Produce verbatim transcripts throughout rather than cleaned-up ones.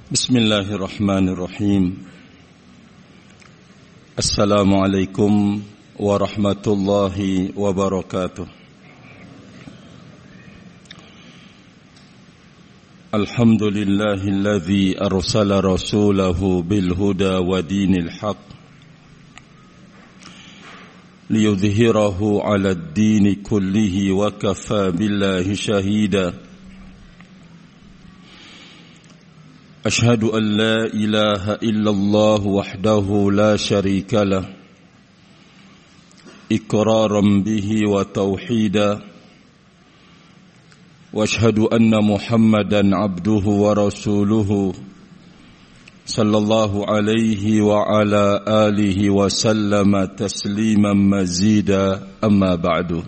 Bismillahirrahmanirrahim. Assalamualaikum warahmatullahi wabarakatuh. Alhamdulillahilladzi arsala rasulahu bil huda wa dinil haq liyudhhirahu 'alad dini kullihi wa kafa billahi shahida. أشهد أن لا إله إلا الله وحده لا شريك له إقرارا به وتوحيدا وأشهد أن محمدا عبده ورسوله صلى الله عليه وعلى آله وسلم تسليما مزيدا أما بعد.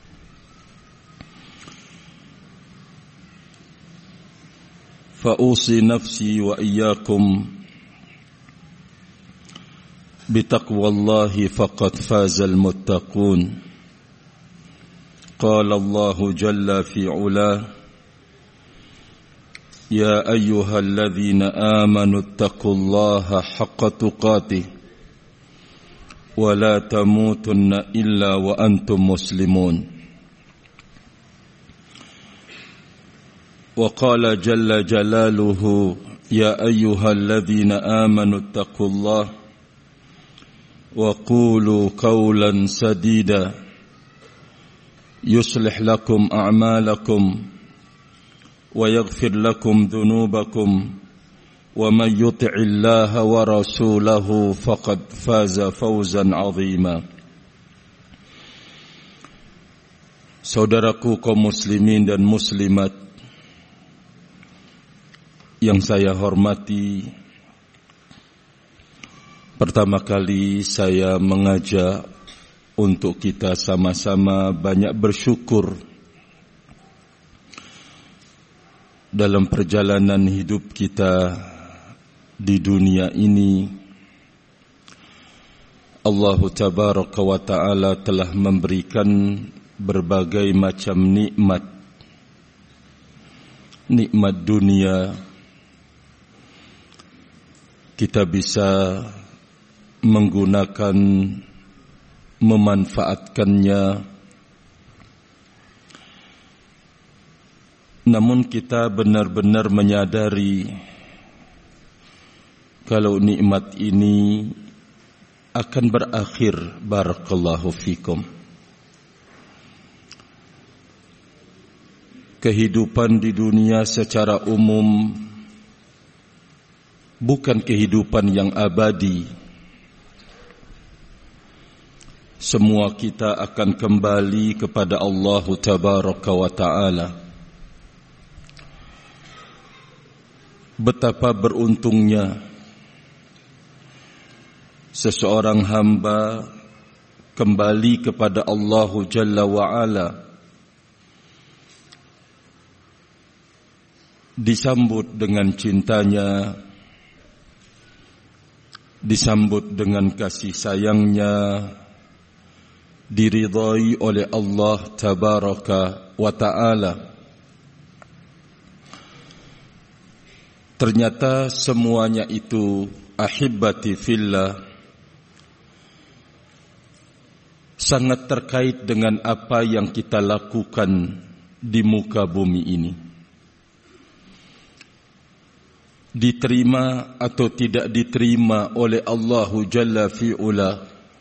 فأوصي نفسي وإياكم بتقوى الله فقد فاز المتقون. قال الله جل في علاه: يا أيها الذين آمنوا اتقوا الله حق تقاته ولا تموتن إلا وأنتم مسلمون. وقال جل جلاله: يا أيها الذين آمنوا اتقوا الله وقولوا قولا سديدا يصلح لكم أعمالكم ويغفر لكم ذنوبكم ومن يطع الله ورسوله فقد فاز فوزا عظيما. Saudaraku kaum muslimin dan muslimat yang saya hormati, pertama kali saya mengajak untuk kita sama-sama banyak bersyukur dalam perjalanan hidup kita di dunia ini. Allah Tabaraka wa Ta'ala telah memberikan berbagai macam nikmat. Nikmat dunia, kita bisa menggunakan, memanfaatkannya. Namun kita benar-benar menyadari kalau nikmat ini akan berakhir. Barakallahu fikum. Kehidupan di dunia secara umum bukan kehidupan yang abadi. Semua kita akan kembali kepada Allah Tabaraka wa Ta'ala. Betapa beruntungnya seseorang hamba kembali kepada Allah Jalla wa Ala, disambut dengan cintanya, disambut dengan kasih sayangnya, diridhai oleh Allah Tabaraka wa Ta'ala. Ternyata semuanya itu, ahibbati fillah, sangat terkait dengan apa yang kita lakukan di muka bumi ini. Diterima atau tidak diterima oleh Allah Jalla fi'ula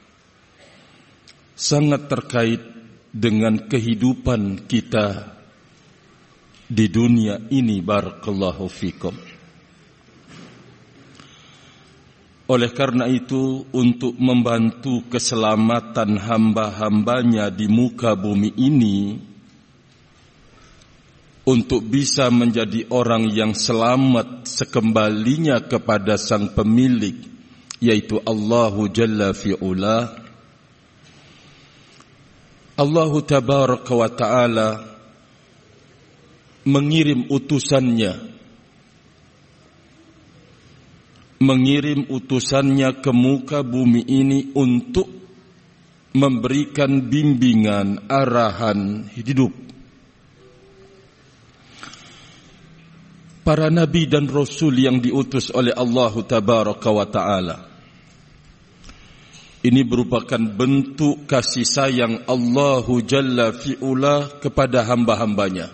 sangat terkait dengan kehidupan kita di dunia ini. Barakallahu fikum. Oleh karena itu, untuk membantu keselamatan hamba-hambanya di muka bumi ini, untuk bisa menjadi orang yang selamat sekembalinya kepada sang pemilik, yaitu Allah Jalla fi'ula, Allah Tabaraka wa Ta'ala mengirim utusannya, mengirim utusannya ke muka bumi ini untuk memberikan bimbingan, arahan hidup. para nabi dan rasul yang diutus oleh Allah Tabaraka wa Ta'ala. Ini merupakan bentuk kasih sayang Allah Jalla fi'ula kepada hamba-hambanya.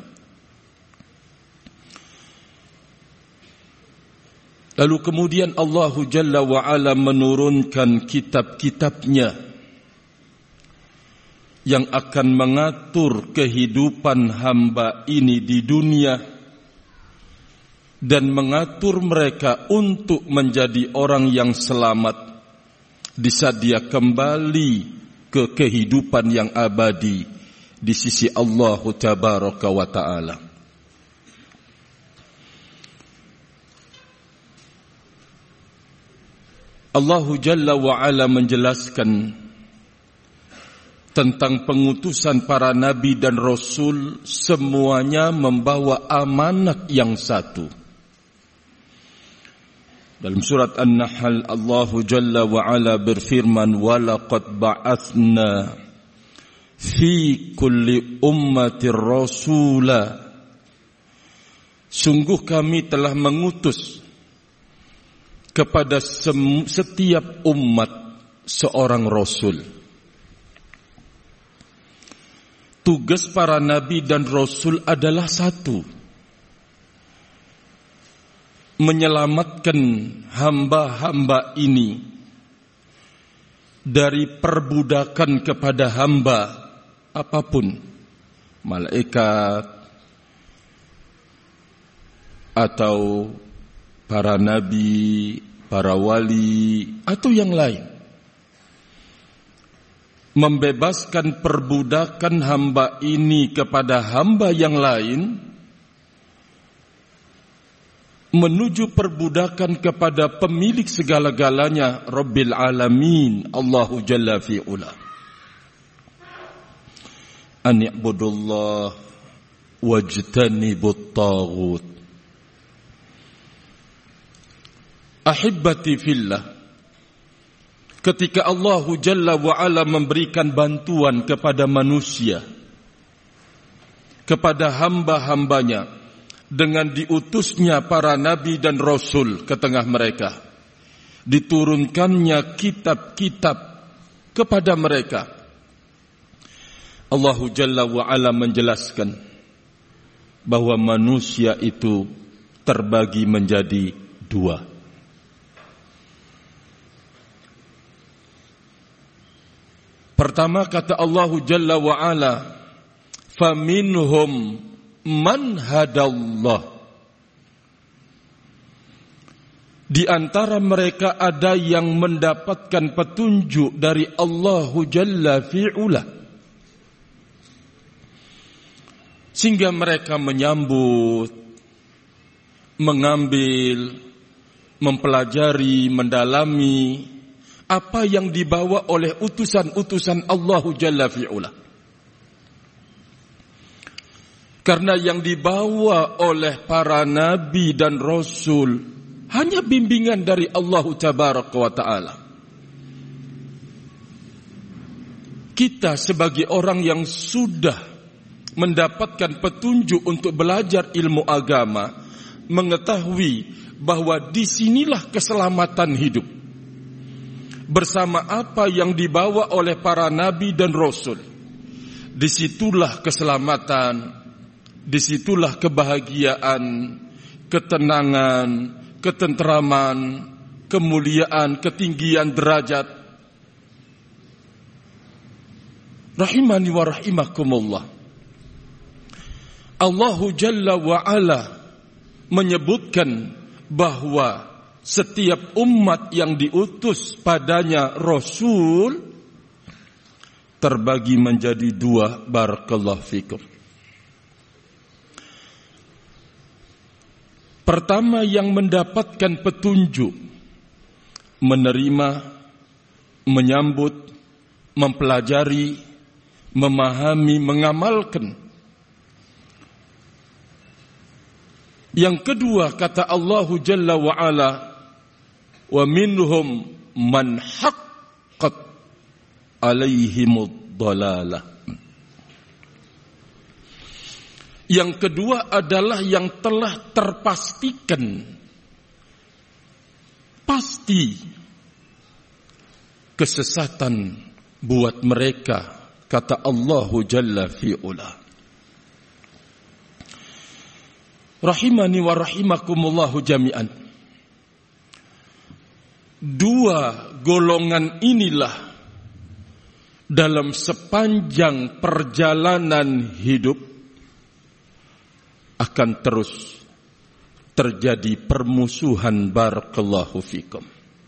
Lalu kemudian Allah Jalla wa'ala menurunkan kitab-kitabnya yang akan mengatur kehidupan hamba ini di dunia dan mengatur mereka untuk menjadi orang yang selamat di saat dia kembali ke kehidupan yang abadi di sisi Allah Tabaraka wa Ta'ala. Allah Jalla wa Ala menjelaskan tentang pengutusan para nabi dan rasul, semuanya membawa amanat yang satu. Dalam surat An-Nahl Allah Jalla wa Ala berfirman, "Walaqad ba'atsna fi kulli ummatir rasula." Sungguh kami telah mengutus kepada setiap umat seorang rasul. Tugas para nabi dan rasul adalah satu: menyelamatkan hamba-hamba ini dari perbudakan kepada hamba apapun, malaikat atau para nabi, para wali atau yang lain. Membebaskan perbudakan hamba ini kepada hamba yang lain, menuju perbudakan kepada pemilik segala-galanya, Rabbil Alamin, Allahu Jalla fi'ula. An i'budullah wajtanibut taghut. Ahibbati fillah, ketika Allah Jalla wa'ala memberikan bantuan kepada manusia, kepada hamba-hambanya, dengan diutusnya para nabi dan rasul ke tengah mereka, diturunkannya kitab-kitab kepada mereka, Allah Jalla wa'ala menjelaskan bahwa manusia itu terbagi menjadi dua. Pertama, kata Allah Jalla wa'ala, "Faminhum man hadallah." Di antara mereka ada yang mendapatkan petunjuk dari Allah Jalla fi'ula, sehingga mereka menyambut, mengambil, mempelajari, mendalami apa yang dibawa oleh utusan-utusan Allah Jalla fi'ula. Karena yang dibawa oleh para nabi dan rasul hanya bimbingan dari Allah Tabaraka wa Ta'ala. Kita sebagai orang yang sudah mendapatkan petunjuk untuk belajar ilmu agama, mengetahui bahwa disinilah keselamatan hidup. Bersama apa yang dibawa oleh para nabi dan rasul, disitulah keselamatan, disitulah kebahagiaan, ketenangan, ketenteraman, kemuliaan, ketinggian derajat. Rahimani wa rahimakumullah. Allah Jalla wa Ala menyebutkan bahwa setiap umat yang diutus padanya rasul terbagi menjadi dua. Barakallahu fikum. Pertama, yang mendapatkan petunjuk, menerima, menyambut, mempelajari, memahami, mengamalkan. Yang kedua, kata Allah Jalla wa Ala, "Wa minhum man haqqat alaihimud dhalalah." Yang kedua adalah yang telah terpastikan, pasti kesesatan buat mereka, kata Allah Jalla fi'ula. Rahimani wa rahimakumullahu jami'an. Dua golongan inilah dalam sepanjang perjalanan hidup akan terus terjadi permusuhan, barakallahu fikum.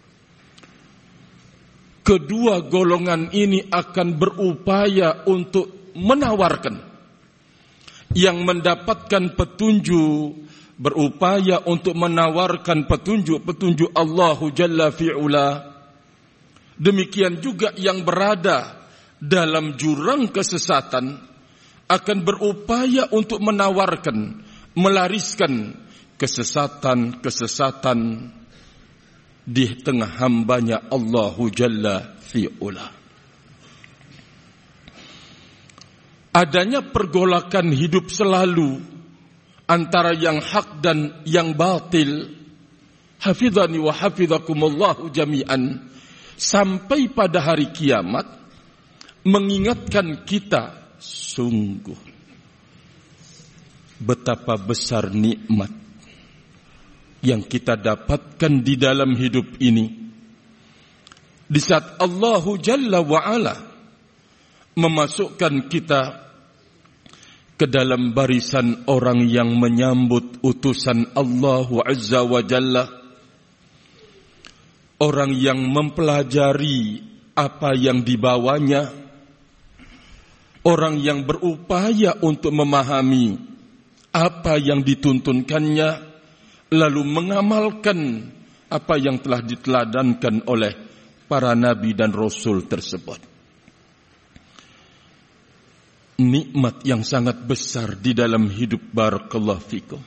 Kedua golongan ini akan berupaya untuk menawarkan, yang mendapatkan petunjuk berupaya untuk menawarkan petunjuk-petunjuk Allahu Jalla fi'ula. Demikian juga yang berada dalam jurang kesesatan akan berupaya untuk menawarkan, melariskan kesesatan-kesesatan di tengah hambanya Allahu Jalla fi'ula. Adanya pergolakan hidup selalu antara yang hak dan yang batil, hafizani wa hafizakumullahu jami'an, sampai pada hari kiamat, mengingatkan kita sungguh betapa besar nikmat yang kita dapatkan di dalam hidup ini. Di saat Allahu Jalla wa'ala memasukkan kita ke dalam barisan orang yang menyambut utusan Allah Azza wa Jalla, orang yang mempelajari apa yang dibawanya, orang yang berupaya untuk memahami apa yang dituntunkannya, lalu mengamalkan apa yang telah diteladankan oleh para nabi dan rasul tersebut. Nikmat yang sangat besar di dalam hidup, barakallahu fikum.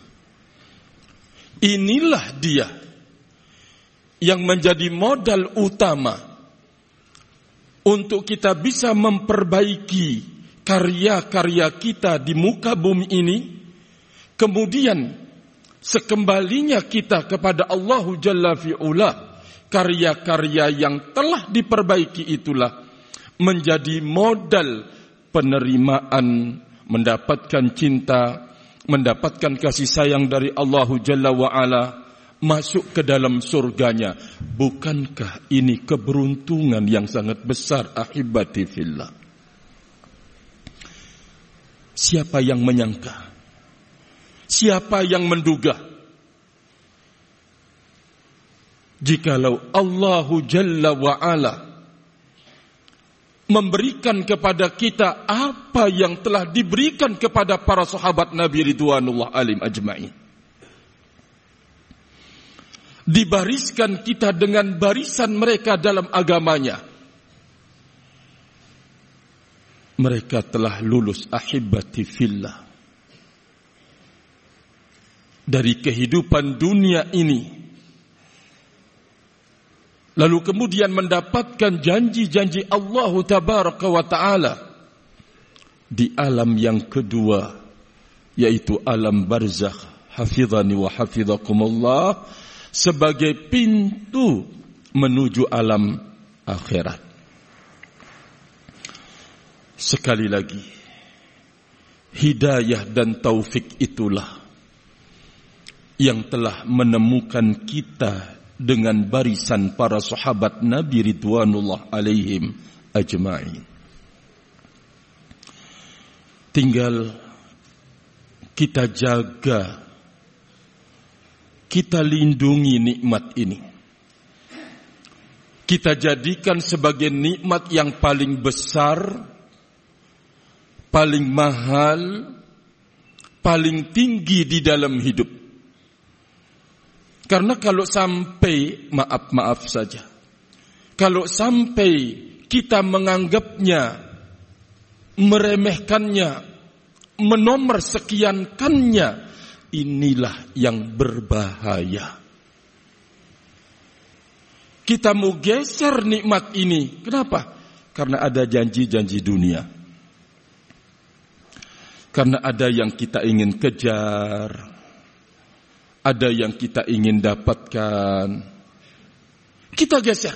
Inilah dia yang menjadi modal utama untuk kita bisa memperbaiki karya-karya kita di muka bumi ini. Kemudian sekembalinya kita kepada Allah Jalla fi'ula, karya-karya yang telah diperbaiki itulah menjadi modal penerimaan, mendapatkan cinta, mendapatkan kasih sayang dari Allah Jalla wa'ala, masuk ke dalam surganya. Bukankah ini keberuntungan yang sangat besar, ahibati fillah? Siapa yang menyangka? Siapa yang menduga? Jikalau Allah Jalla wa'ala memberikan kepada kita apa yang telah diberikan kepada para sahabat Nabi ridwanullah alim ajma'in, dibariskan kita dengan barisan mereka dalam agamanya, mereka telah lulus, ahibati fillah, dari kehidupan dunia ini, lalu kemudian mendapatkan janji-janji Allah Tabaraka wa Ta'ala di alam yang kedua, yaitu alam barzakh, hafizani wa hafizakumullah, sebagai pintu menuju alam akhirat. Sekali lagi, hidayah dan taufik itulah yang telah menemukan kita dengan barisan para sahabat Nabi ridwanullah alaihim ajma'in. Tinggal kita jaga, kita lindungi nikmat ini. Kita jadikan sebagai nikmat yang paling besar, paling mahal, paling tinggi di dalam hidup. Karena kalau sampai, maaf-maaf saja, kalau sampai kita menganggapnya, meremehkannya, menomor sekiankannya, inilah yang berbahaya. Kita mau geser nikmat ini. Kenapa? Karena ada janji-janji dunia. Karena ada yang kita ingin kejar, ada yang kita ingin dapatkan, kita geser,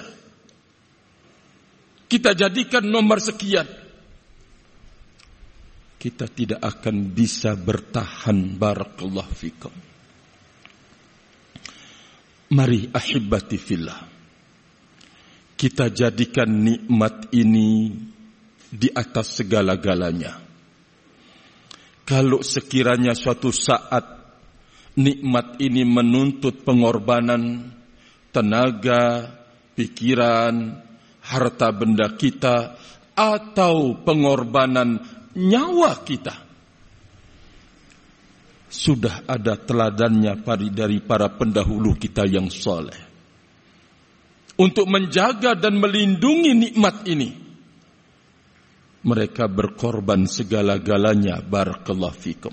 kita jadikan nomor sekian. Kita tidak akan bisa bertahan. Barakallahu fikum. Mari ahibati fillah, kita jadikan nikmat ini di atas segala-galanya. Kalau sekiranya suatu saat nikmat ini menuntut pengorbanan tenaga, pikiran, harta benda kita, atau pengorbanan nyawa kita, sudah ada teladannya dari para pendahulu kita yang soleh untuk menjaga dan melindungi nikmat ini. Mereka berkorban segala-galanya. Barakallahu fikum.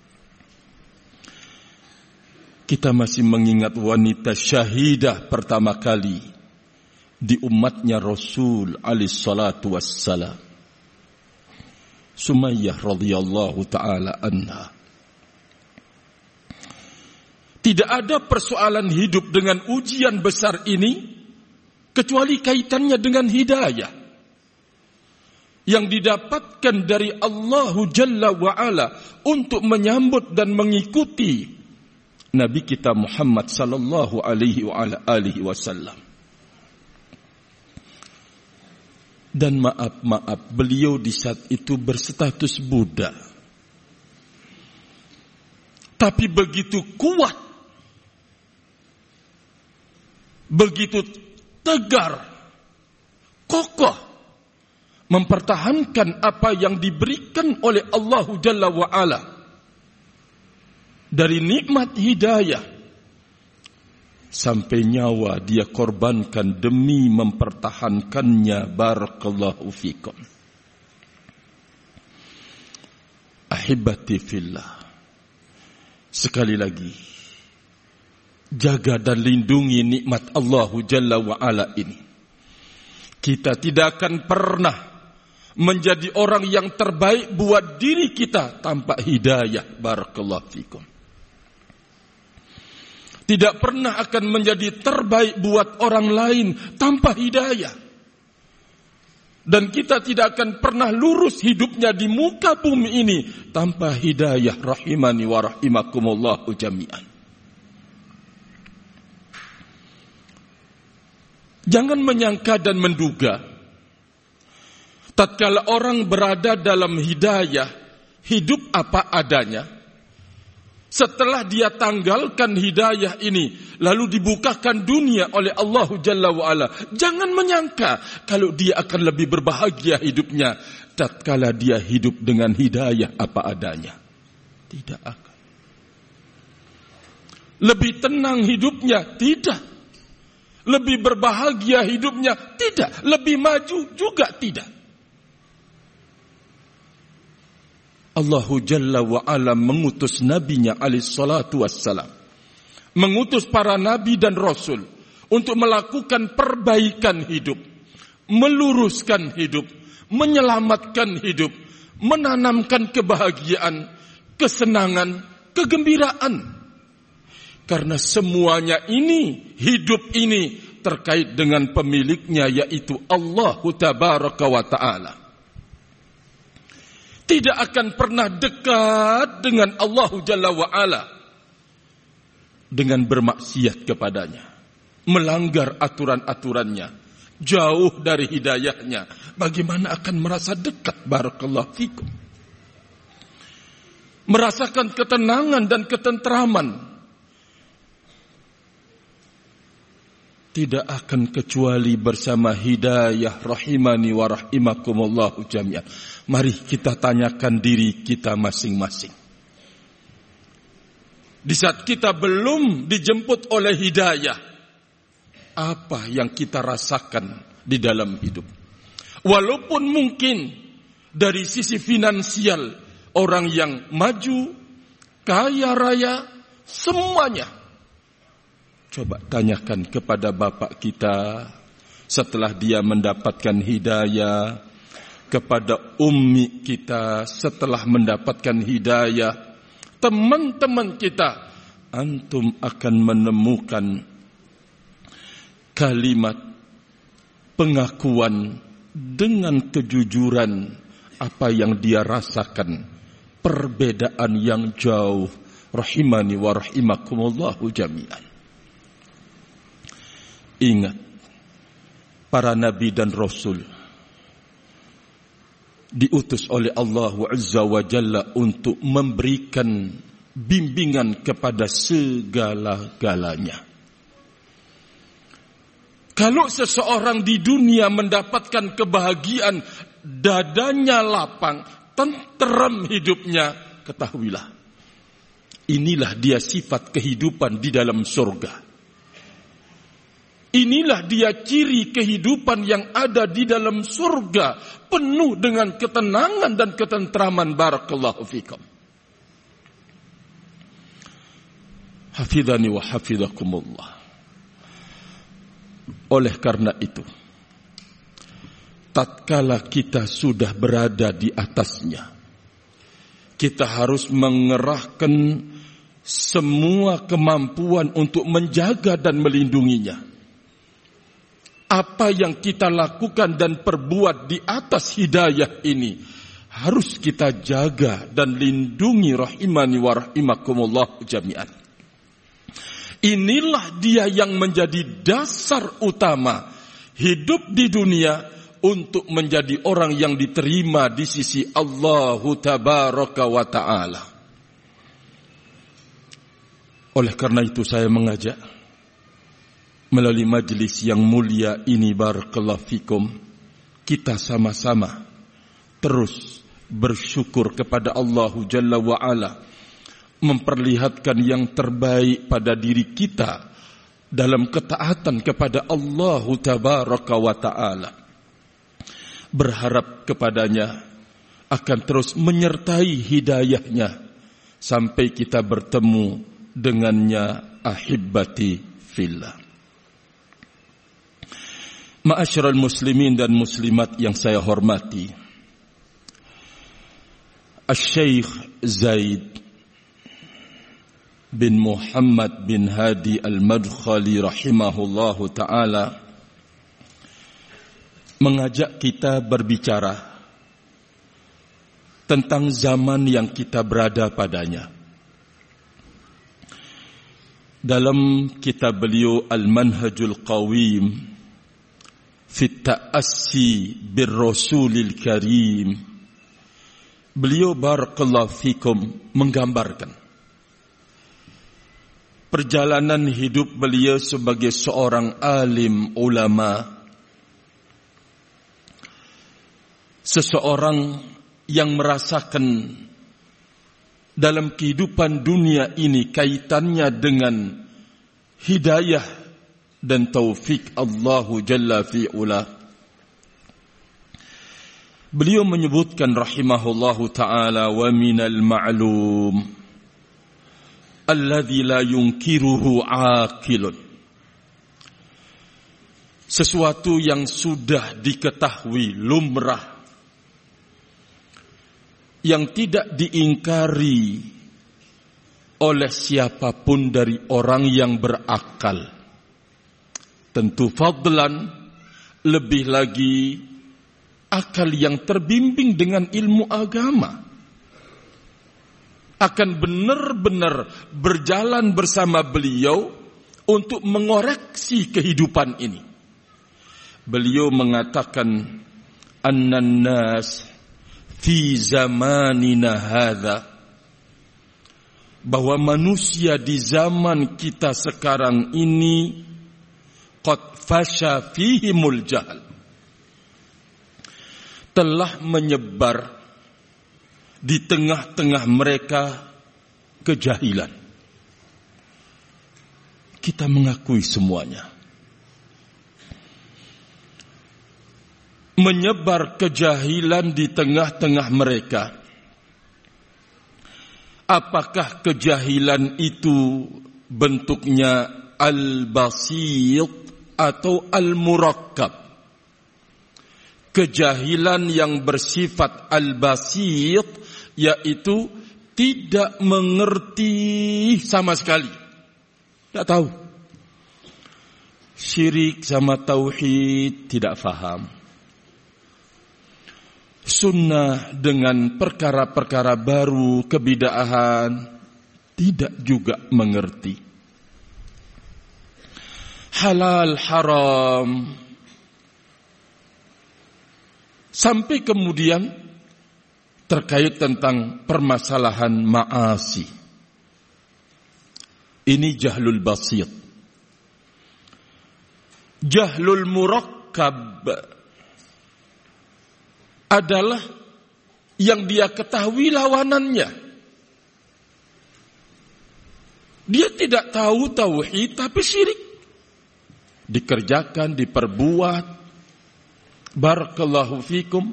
Kita masih mengingat wanita syahidah pertama kali di umatnya Rasul alaihi salatu wassalam, Sumayyah radhiyallahu taala anha. Tidak ada persoalan hidup dengan ujian besar ini kecuali kaitannya dengan hidayah yang didapatkan dari Allah Jalla wa'ala untuk menyambut dan mengikuti Nabi kita Muhammad sallallahu alaihi wa ala alihi wasallam. Dan maaf-maaf, beliau di saat itu berstatus budak. Tapi begitu kuat, begitu tegar, kokoh mempertahankan apa yang diberikan oleh Allah Jalla wa'ala dari nikmat hidayah, sampai nyawa dia korbankan demi mempertahankannya. Barakallahu fikum. Ahibati fillah, sekali lagi, jaga dan lindungi nikmat Allah Jalla wa'ala ini. Kita tidak akan pernah menjadi orang yang terbaik buat diri kita tanpa hidayah. Barakallahu fikum. Tidak pernah akan menjadi terbaik buat orang lain tanpa hidayah. Dan kita tidak akan pernah lurus hidupnya di muka bumi ini tanpa hidayah. Rahimani wa rahimakumullahu jami'an. Jangan menyangka dan menduga tatkala orang berada dalam hidayah, hidup apa adanya, setelah dia tanggalkan hidayah ini, lalu dibukakan dunia oleh Allah Jalla wa'ala, jangan menyangka kalau dia akan lebih berbahagia hidupnya tatkala dia hidup dengan hidayah apa adanya. Tidak akan. Lebih tenang hidupnya? Tidak. Lebih berbahagia hidupnya? Tidak. Lebih maju juga tidak. Allah Jalla wa'ala mengutus nabinya alaihi salatu wassalam, mengutus para nabi dan rasul untuk melakukan perbaikan hidup, meluruskan hidup, menyelamatkan hidup, menanamkan kebahagiaan, kesenangan, kegembiraan. Karena semuanya ini, hidup ini terkait dengan pemiliknya, yaitu Allah Tabaraka wa Ta'ala. Tidak akan pernah dekat dengan Allah Jalla wa'ala dengan bermaksiat kepadanya, melanggar aturan-aturannya, jauh dari hidayahnya. Bagaimana akan merasa dekat? Barakallahu fikum. Merasakan ketenangan dan ketentraman. Tidak akan kecuali bersama hidayah. Rahimani wa rahimakumullahu jami'an. Mari kita tanyakan diri kita masing-masing. Di saat kita belum dijemput oleh hidayah, apa yang kita rasakan di dalam hidup? Walaupun mungkin dari sisi finansial orang yang maju, kaya raya, semuanya. Coba tanyakan kepada bapak kita setelah dia mendapatkan hidayah, kepada ummi kita setelah mendapatkan hidayah, teman-teman kita, antum akan menemukan kalimat pengakuan dengan kejujuran apa yang dia rasakan, perbedaan yang jauh. Rahimani wa rahimakumullahu jami'an. Ingat, para nabi dan rasul diutus oleh Allah Azza wa Jalla untuk memberikan bimbingan kepada segala-galanya. Kalau seseorang di dunia mendapatkan kebahagiaan, dadanya lapang, tenteram hidupnya, ketahuilah, inilah dia sifat kehidupan di dalam surga. Inilah dia ciri kehidupan yang ada di dalam surga, penuh dengan ketenangan dan ketentraman. Barakallahu fikum. Hafidhani wa hafidhakumullah. Oleh karena itu, tatkala kita sudah berada di atasnya, kita harus mengerahkan semua kemampuan untuk menjaga dan melindunginya. Apa yang kita lakukan dan perbuat di atas hidayah ini harus kita jaga dan lindungi. Rahimani wa rahimakumullah jami'an. Inilah dia yang menjadi dasar utama hidup di dunia untuk menjadi orang yang diterima di sisi Allah Tabaraka wa Ta'ala. Oleh karena itu saya mengajak melalui majlis yang mulia ini, barakallahu fikum, kita sama-sama terus bersyukur kepada Allah Jalla wa Ala, memperlihatkan yang terbaik pada diri kita dalam ketaatan kepada Allah Tabaraka wa Ta'ala. Berharap kepadanya akan terus menyertai hidayahnya sampai kita bertemu dengannya, ahibbati fillah. Ma'asyiral muslimin dan muslimat yang saya hormati, Asy-Syaikh Zaid bin Muhammad bin Hadi Al-Madkhali rahimahullahu ta'ala mengajak kita berbicara tentang zaman yang kita berada padanya. Dalam kitab beliau Al-Manhajul Qawim fi Ta'assi bir Rasulil Karim, beliau barakallahu fikum menggambarkan perjalanan hidup beliau sebagai seorang alim ulama, seseorang yang merasakan dalam kehidupan dunia ini kaitannya dengan hidayah dan taufik Allahu Jalla fi'ula. Beliau menyebutkan rahimahullahu ta'ala, wa minal ma'lum alladhi la yunkiruhu aqilun, sesuatu yang sudah diketahui lumrah, yang tidak diingkari oleh siapapun dari orang yang berakal. Tentu fadlan, lebih lagi akal yang terbimbing dengan ilmu agama, akan benar-benar berjalan bersama beliau untuk mengoreksi kehidupan ini. Beliau mengatakan, annan nas fi zamanina hadza, bahwa manusia di zaman kita sekarang ini qad fasha fihimul jahl, telah menyebar di tengah-tengah mereka kejahilan. Kita mengakui semuanya. Menyebar kejahilan di tengah-tengah mereka. Apakah kejahilan itu bentuknya al-basit atau al-murakkab? kejahilan yang bersifat al-basit, yaitu tidak mengerti sama sekali. Tidak tahu. Syirik sama tauhid tidak faham. Sunnah dengan perkara-perkara baru, kebid'ahan tidak juga mengerti. Halal haram, sampai kemudian terkait tentang permasalahan ma'asi. Ini jahlul basit. Jahlul murakkab adalah yang dia ketahui lawanannya. Dia tidak tahu tauhid tapi syirik dikerjakan, diperbuat. Barakallahu fikum.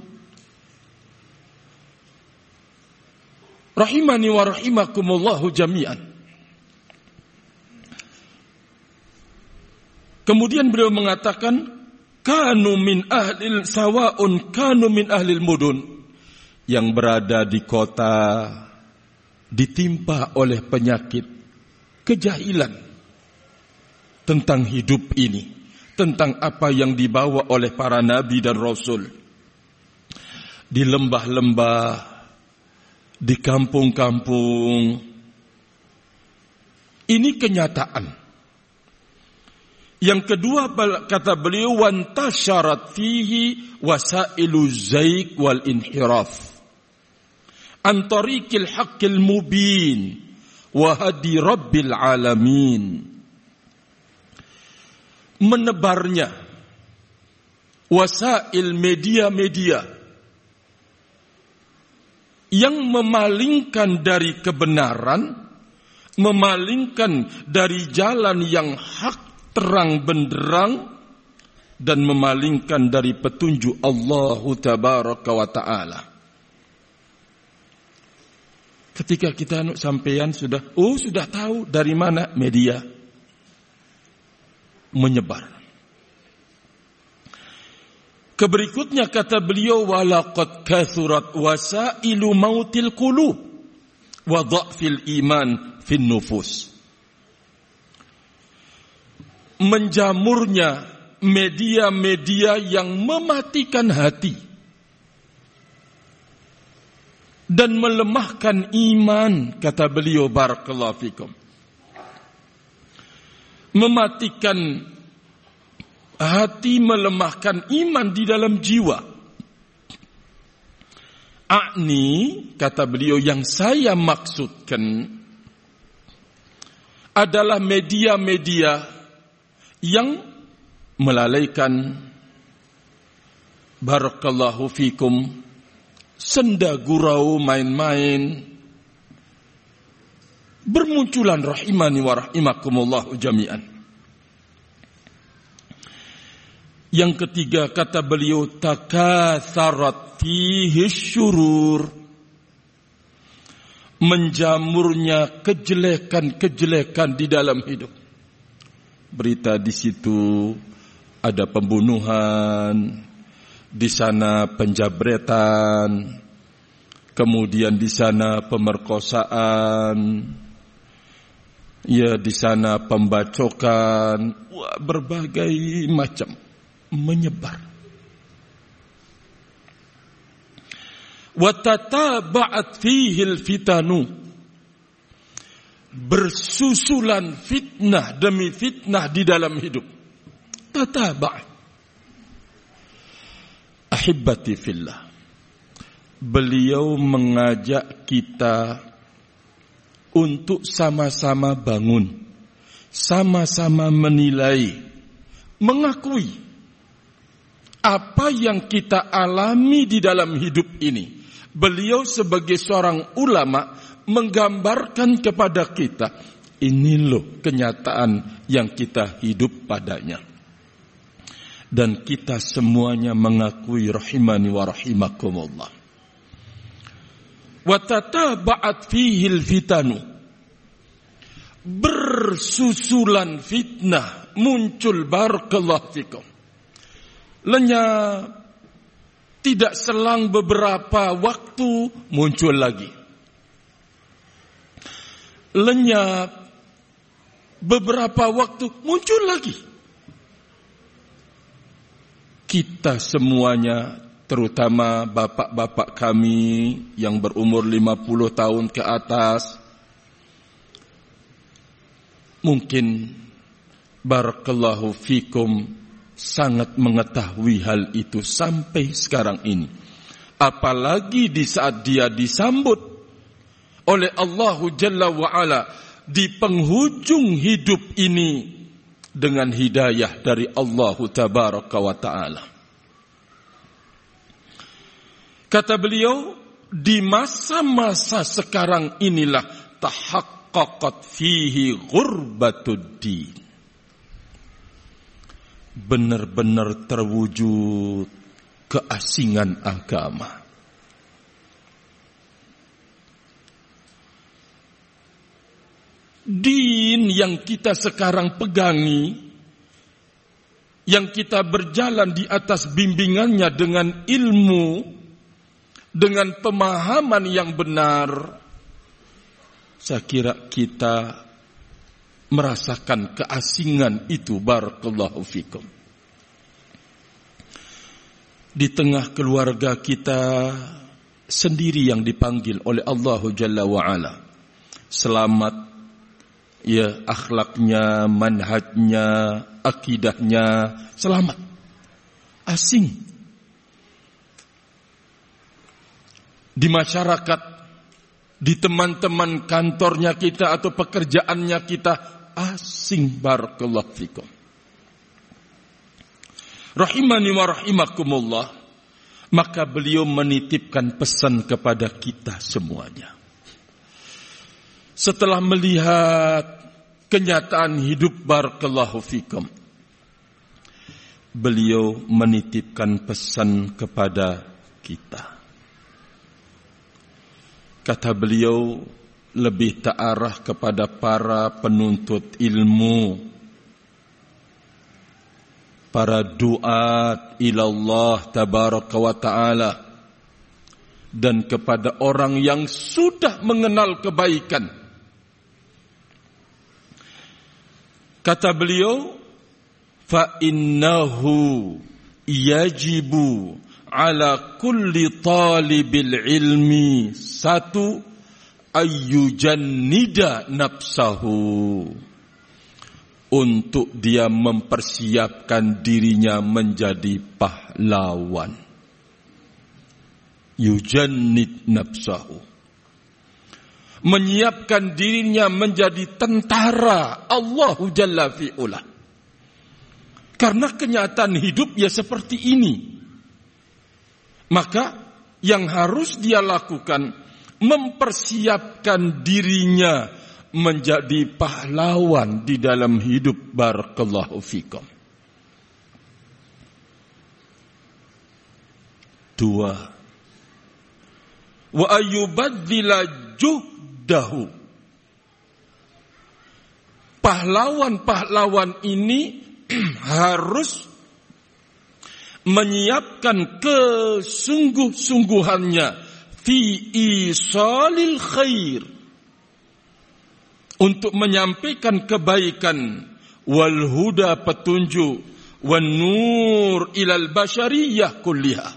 Rahimani wa rahimakumullahu jami'an. Kemudian beliau mengatakan, kanu min ahlil sawa'un kanu min ahlil mudun, yang berada di kota ditimpa oleh penyakit kejahilan tentang hidup ini, tentang apa yang dibawa oleh para nabi dan rasul. Di lembah-lembah, di kampung-kampung, ini kenyataan. Yang kedua kata beliau, wantasyarat fihi wasailu zaik wal inhiraf an tariqil haqqil mubin wa hadi rabbil alamin. Menebarnya wasail media-media yang memalingkan dari kebenaran, memalingkan dari jalan yang hak terang benderang, dan memalingkan dari petunjuk Allah tabaraka wa ta'ala. Ketika kita sampean sudah, oh sudah tahu dari mana media menyebar. Keberikutnya kata beliau, walaqad kathurat wasailu mautil qulub wa dha'fil iman fin nufus. Menjamurnya media-media yang mematikan hati dan melemahkan iman, kata beliau barakallahu fikum. Mematikan hati, melemahkan iman di dalam jiwa. Akni, kata beliau, yang saya maksudkan adalah media-media yang melalaikan barakallahu fikum senda gurau, main-main, bermunculan rahimani wa rahimakumullahu jami'an. Yang ketiga kata beliau, takatharat fihi syurur, menjamurnya kejelekan-kejelekan di dalam hidup. Berita di situ ada pembunuhan, di sana penjabretan, kemudian di sana pemerkosaan, ya di sana pembacokan, wah, berbagai macam menyebar. Wa tataba'at fihi al-fitanu, bersusulan fitnah demi fitnah di dalam hidup. Tataba'. Ahibbati fillah, beliau mengajak kita untuk sama-sama bangun, sama-sama menilai, mengakui apa yang kita alami di dalam hidup ini. Beliau sebagai seorang ulama menggambarkan kepada kita, ini loh kenyataan yang kita hidup padanya. Dan kita semuanya mengakui rahimani wa rahimakumullah. Wa tataba'at fihil fitanu, bersusulan fitnah muncul, barakallahu fikum. Lenyap Tidak selang beberapa waktu muncul lagi. Lenyap, beberapa waktu muncul lagi. Kita semuanya, terutama bapak-bapak kami yang berumur lima puluh tahun ke atas, mungkin barakallahu fikum sangat mengetahui hal itu sampai sekarang ini. Apalagi di saat dia disambut oleh Allah Jalla wa'ala di penghujung hidup ini dengan hidayah dari Allah Tabaraka wa Ta'ala. Kata beliau, di masa-masa sekarang inilah tahaqqaqat fihi ghurbatud din. Benar-benar terwujud keasingan agama. Din yang kita sekarang pegangi, yang kita berjalan di atas bimbingannya dengan ilmu, dengan pemahaman yang benar, saya kira kita merasakan keasingan itu. Barakallahu fikum. Di tengah keluarga kita sendiri yang dipanggil oleh Allah Jalla wa'ala, selamat ya, akhlaknya, manhajnya, akidahnya selamat, asing. Di masyarakat, di teman-teman kantornya kita atau pekerjaannya kita, asing. Barakallahu fikum. Rahimani wa rahimakumullah. Maka beliau menitipkan pesan kepada kita semuanya. Setelah melihat kenyataan hidup, barakallahu fikum, beliau menitipkan pesan kepada kita. Kata beliau, lebih ta'arah kepada para penuntut ilmu, para duat ilallah tabaraka wa ta'ala, dan kepada orang yang sudah mengenal kebaikan. Kata beliau, fa innahu yajibu ala kulli talibil ilmi satu ayyujannida nafsahu, untuk dia mempersiapkan dirinya menjadi pahlawan. Yujannid nafsahu, menyiapkan dirinya menjadi tentara Allah Jalla fi'ula. Karena kenyataan hidup ya seperti ini. Maka yang harus dia lakukan, mempersiapkan dirinya menjadi pahlawan di dalam hidup. Barakallahu fikum. Dua, wa ayyubadzila juhdahu. Pahlawan-pahlawan ini harus menyiapkan kesungguh-sungguhannya fi isalil khair, untuk menyampaikan kebaikan, wal huda petunjuk, wan nur ilal basyariyah kulliha.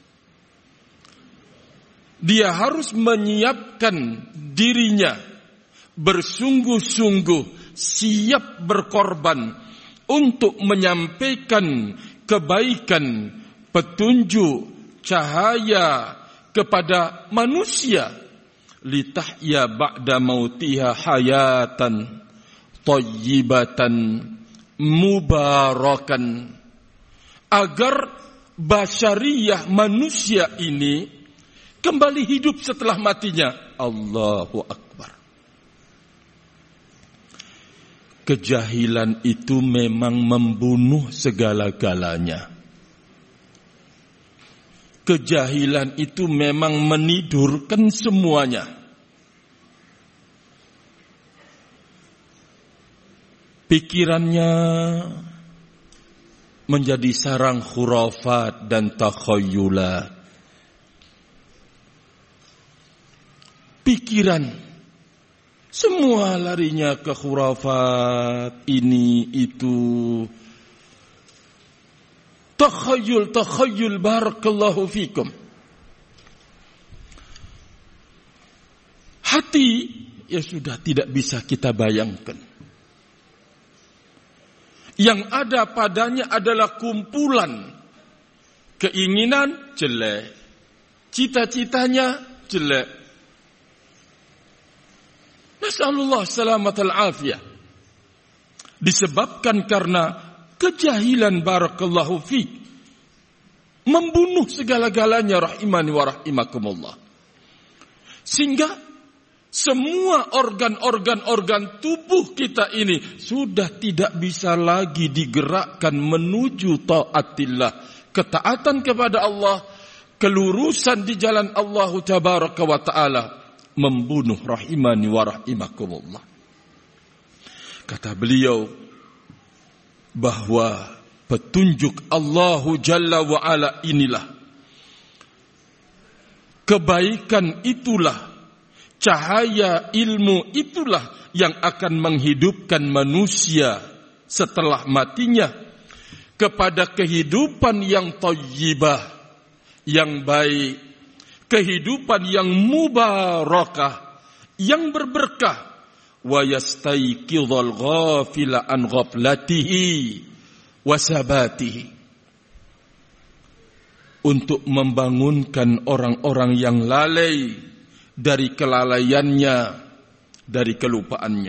Dia harus menyiapkan dirinya bersungguh-sungguh, siap berkorban untuk menyampaikan kebaikan, petunjuk, cahaya kepada manusia. Litahya ba'da mautiha hayatan thayyibatan mubarakan, agar basyariyah manusia ini kembali hidup setelah matinya. Allahu Akbar. Kejahilan itu memang membunuh segala-galanya. Kejahilan itu memang menidurkan semuanya. Pikirannya menjadi sarang khurafat dan takhayulat. Pikiran semua larinya ke khurafat, ini itu. Takhayul, takhayul, barakallahu fikum. Hati, ya sudah tidak bisa kita bayangkan. Yang ada padanya adalah kumpulan keinginan jelek, cita-citanya jelek. Nasallallahu salamatal afiyah. Disebabkan karena kejahilan, barakallahu fiik, membunuh segala-galanya, rahimani wa rahimakumullah. Sehingga semua organ-organ-organ tubuh kita ini sudah tidak bisa lagi digerakkan menuju taatillah, ketaatan kepada Allah, kelurusan di jalan Allah tabaraka wa ta'ala, membunuh, rahimani wa rahimakumullah. Kata beliau bahwa petunjuk Allah Jalla wa Ala inilah, kebaikan itulah, cahaya ilmu itulah yang akan menghidupkan manusia setelah matinya kepada kehidupan yang thayyibah, yang baik, kehidupan yang mubarakah, yang berberkah. Wa yastayqidhal ghafila an ghaflatihi wa sabatihi, untuk membangunkan orang-orang yang lalai dari kelalaiannya, dari kelupaannya.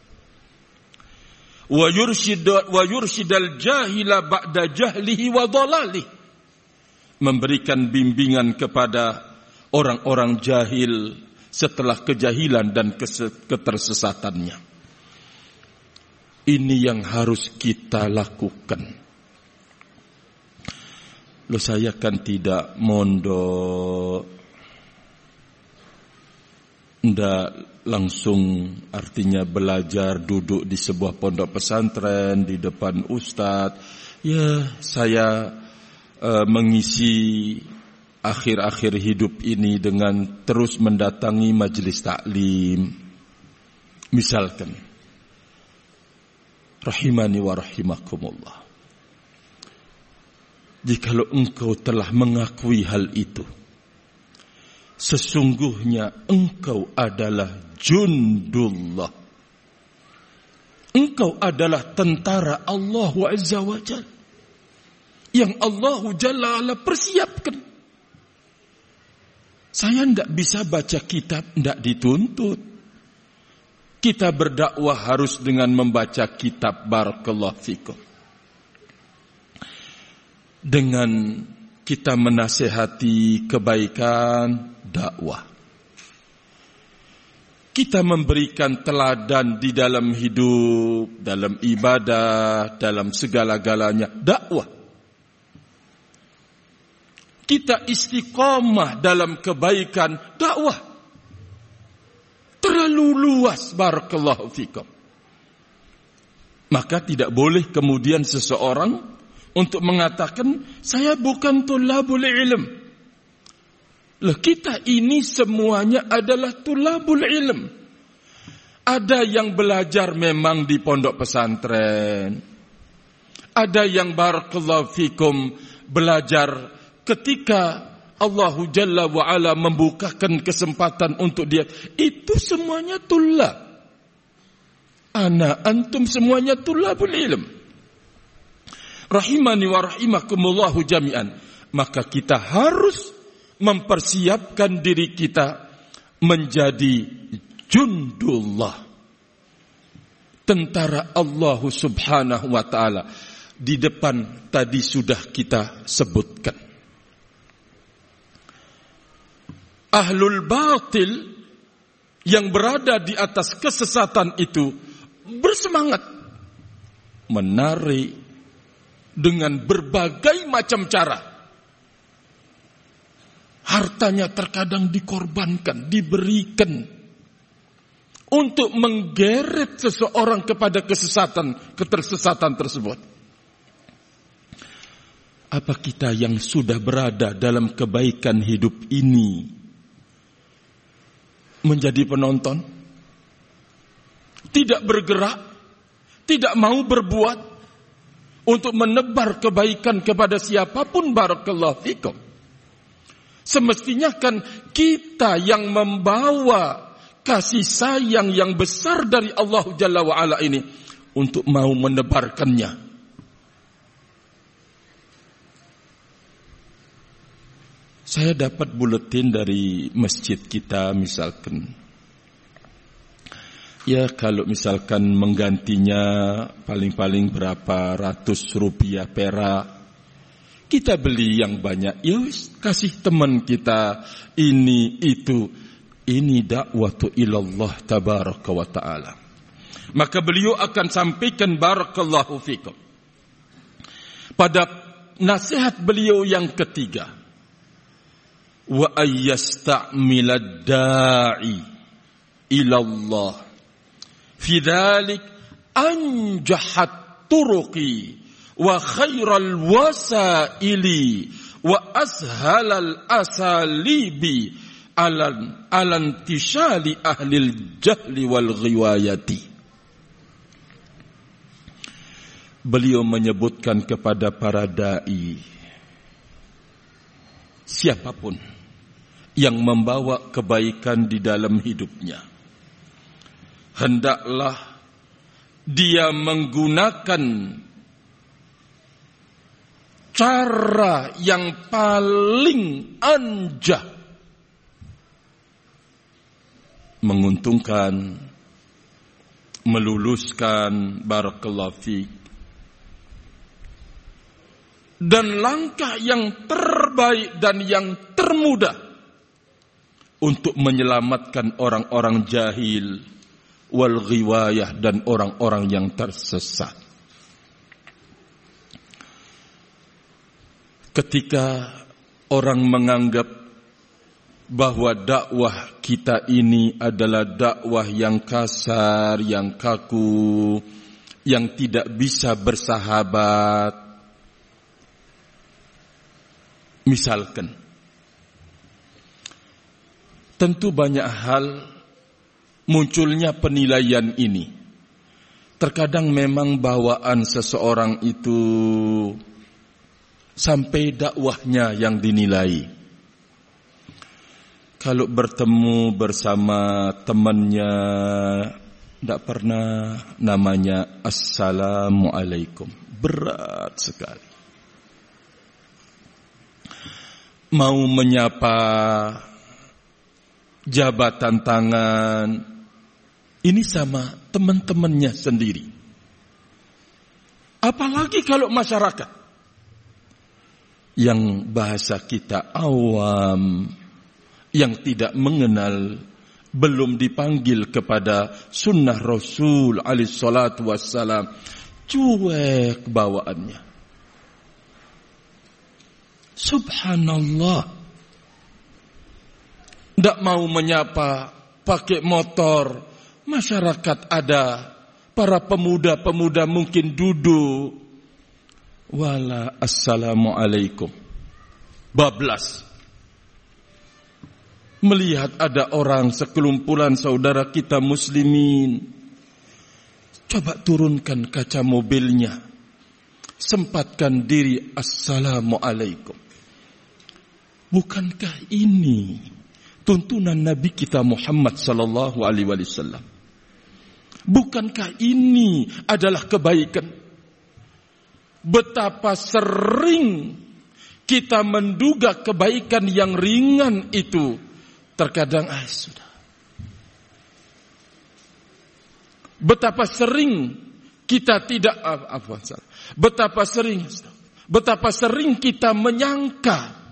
Wa yurshid wa yurshidal jahila ba'da jahlihi wa dhalalihi, memberikan bimbingan kepada orang-orang jahil setelah kejahilan dan ketersesatannya. Ini yang harus kita lakukan. Loh, saya kan tidak mondok, ndak langsung artinya belajar duduk di sebuah pondok pesantren di depan ustadz. Ya, saya uh, mengisi akhir-akhir hidup ini dengan terus mendatangi majelis taklim. Misalkan, rahimani wa rahimakumullah, jikalau engkau telah mengakui hal itu, sesungguhnya engkau adalah jundullah. Engkau adalah tentara Allah Azza wa Jalla, yang Allah Jalla ala persiapkan. Saya tidak bisa baca kitab, tidak dituntut. Kita berdakwah harus dengan membaca kitab, barakallahu fikum. Dengan kita menasihati kebaikan, dakwah. Kita memberikan teladan di dalam hidup, dalam ibadah, dalam segala-galanya, dakwah. Kita istiqomah dalam kebaikan, dakwah. Terlalu luas, barakallahu fikum. Maka tidak boleh kemudian seseorang untuk mengatakan, saya bukan tulabul ilm. Loh, kita ini semuanya adalah tulabul ilm. Ada yang belajar memang di pondok pesantren. Ada yang barakallahu fikum belajar ketika Allah Jalla wa Ala membukakan kesempatan untuk dia. Itu semuanya tulab. Ana antum semuanya tulabul ilm. Rahimani wa rahimakumullahu jami'an. Maka kita harus mempersiapkan diri kita menjadi jundullah, tentara Allah subhanahu wa ta'ala. Di depan tadi sudah kita sebutkan, ahlul batil yang berada di atas kesesatan itu bersemangat menarik dengan berbagai macam cara. Hartanya terkadang dikorbankan, diberikan untuk menggeret seseorang kepada kesesatan, ketersesatan tersebut. Apa kita yang sudah berada dalam kebaikan hidup ini menjadi penonton? Tidak bergerak, tidak mau berbuat untuk menebar kebaikan kepada siapapun. Barakallahu fikum. Semestinya kan kita yang membawa kasih sayang yang besar dari Allah Jalla wa'ala ini untuk mau menebarkannya. Saya dapat buletin dari masjid kita misalkan. Ya kalau misalkan menggantinya paling-paling berapa ratus rupiah perak. Kita beli yang banyak. Ya wis, kasih teman kita ini itu. Ini dakwatu ilallah tabaraka wa ta'ala. Maka beliau akan sampaikan barakallahu fikum. Pada nasihat beliau yang ketiga. Wa ayyasta'milad da'i ilallah fi dhalik anjahat turuqi wa khairal wasaili wa ashalal asalibi alan alantishali ahlil jahli wal ghiwayati. Beliau menyebutkan kepada para dai, siapapun yang membawa kebaikan di dalam hidupnya, hendaklah dia menggunakan cara yang paling anjah, menguntungkan, meluluskan, barakallahu fiik, dan langkah yang terbaik dan yang termudah untuk menyelamatkan orang-orang jahil wal ghiwayah dan orang-orang yang tersesat. Ketika orang menganggap bahwa dakwah kita ini adalah dakwah yang kasar, yang kaku, yang tidak bisa bersahabat, misalkan, tentu banyak hal munculnya penilaian ini. Terkadang memang bawaan seseorang itu sampai dakwahnya yang dinilai. Kalau bertemu bersama temannya, tidak pernah namanya Assalamualaikum. Berat sekali. Mau menyapa jabatan tangan, ini sama teman-temannya sendiri. Apalagi kalau masyarakat yang bahasa kita awam, yang tidak mengenal, belum dipanggil kepada sunnah Rasul alaihi salatu wassalam, cuek bawaannya. Subhanallah. Tidak mau menyapa, pakai motor. Masyarakat ada, para pemuda-pemuda mungkin duduk. Wala assalamualaikum. Bablas. Melihat ada orang sekelumpulan saudara kita muslimin. Coba turunkan kaca mobilnya. Sempatkan diri assalamualaikum. Bukankah ini tuntunan Nabi kita Muhammad sallallahu alaihi wasallam? Bukankah ini adalah kebaikan? Betapa sering kita menduga kebaikan yang ringan itu, terkadang ah sudah. Betapa sering kita tidak apa, betapa sering betapa sering kita menyangka,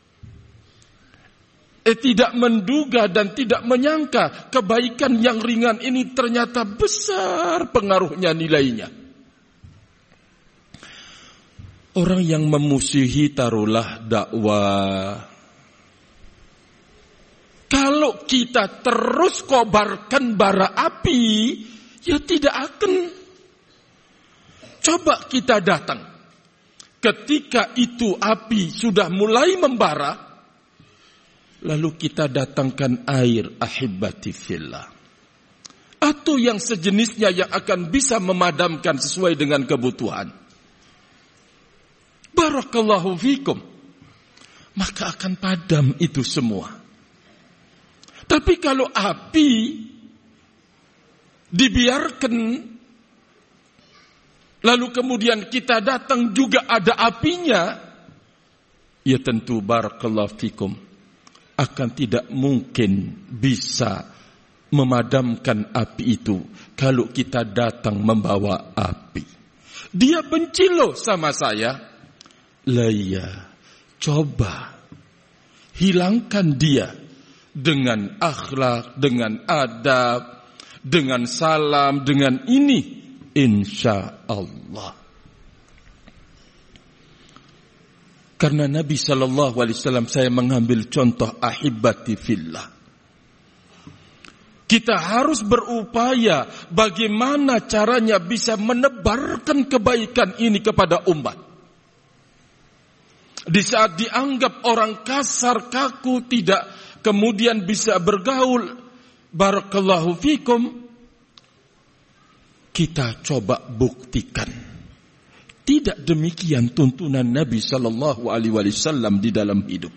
Eh, tidak menduga dan tidak menyangka kebaikan yang ringan ini ternyata besar pengaruhnya, nilainya. Orang yang memusuhi taruhlah dakwah, kalau kita terus kobarkan bara api, ya tidak akan. Coba kita datang ketika itu api sudah mulai membara, lalu kita datangkan air, ahibati fillah, atau yang sejenisnya yang akan bisa memadamkan sesuai dengan kebutuhan. Barakallahu fikum. Maka akan padam itu semua. Tapi kalau api dibiarkan, lalu kemudian kita datang juga ada apinya, ya tentu barakallahu fikum akan tidak mungkin bisa memadamkan api itu kalau kita datang membawa api. Dia benci loh sama saya. Lah iya, coba hilangkan dia dengan akhlak, dengan adab, dengan salam, dengan ini, insya Allah. Karena Nabi Sallallahu Alaihi Wasallam, saya mengambil contoh ahibati fillah. Kita harus berupaya bagaimana caranya bisa menebarkan kebaikan ini kepada umat. Di saat dianggap orang kasar, kaku, tidak kemudian bisa bergaul, barakallahu fikum, kita coba buktikan. Tidak demikian tuntunan Nabi Sallallahu Alaihi Wasallam di dalam hidup.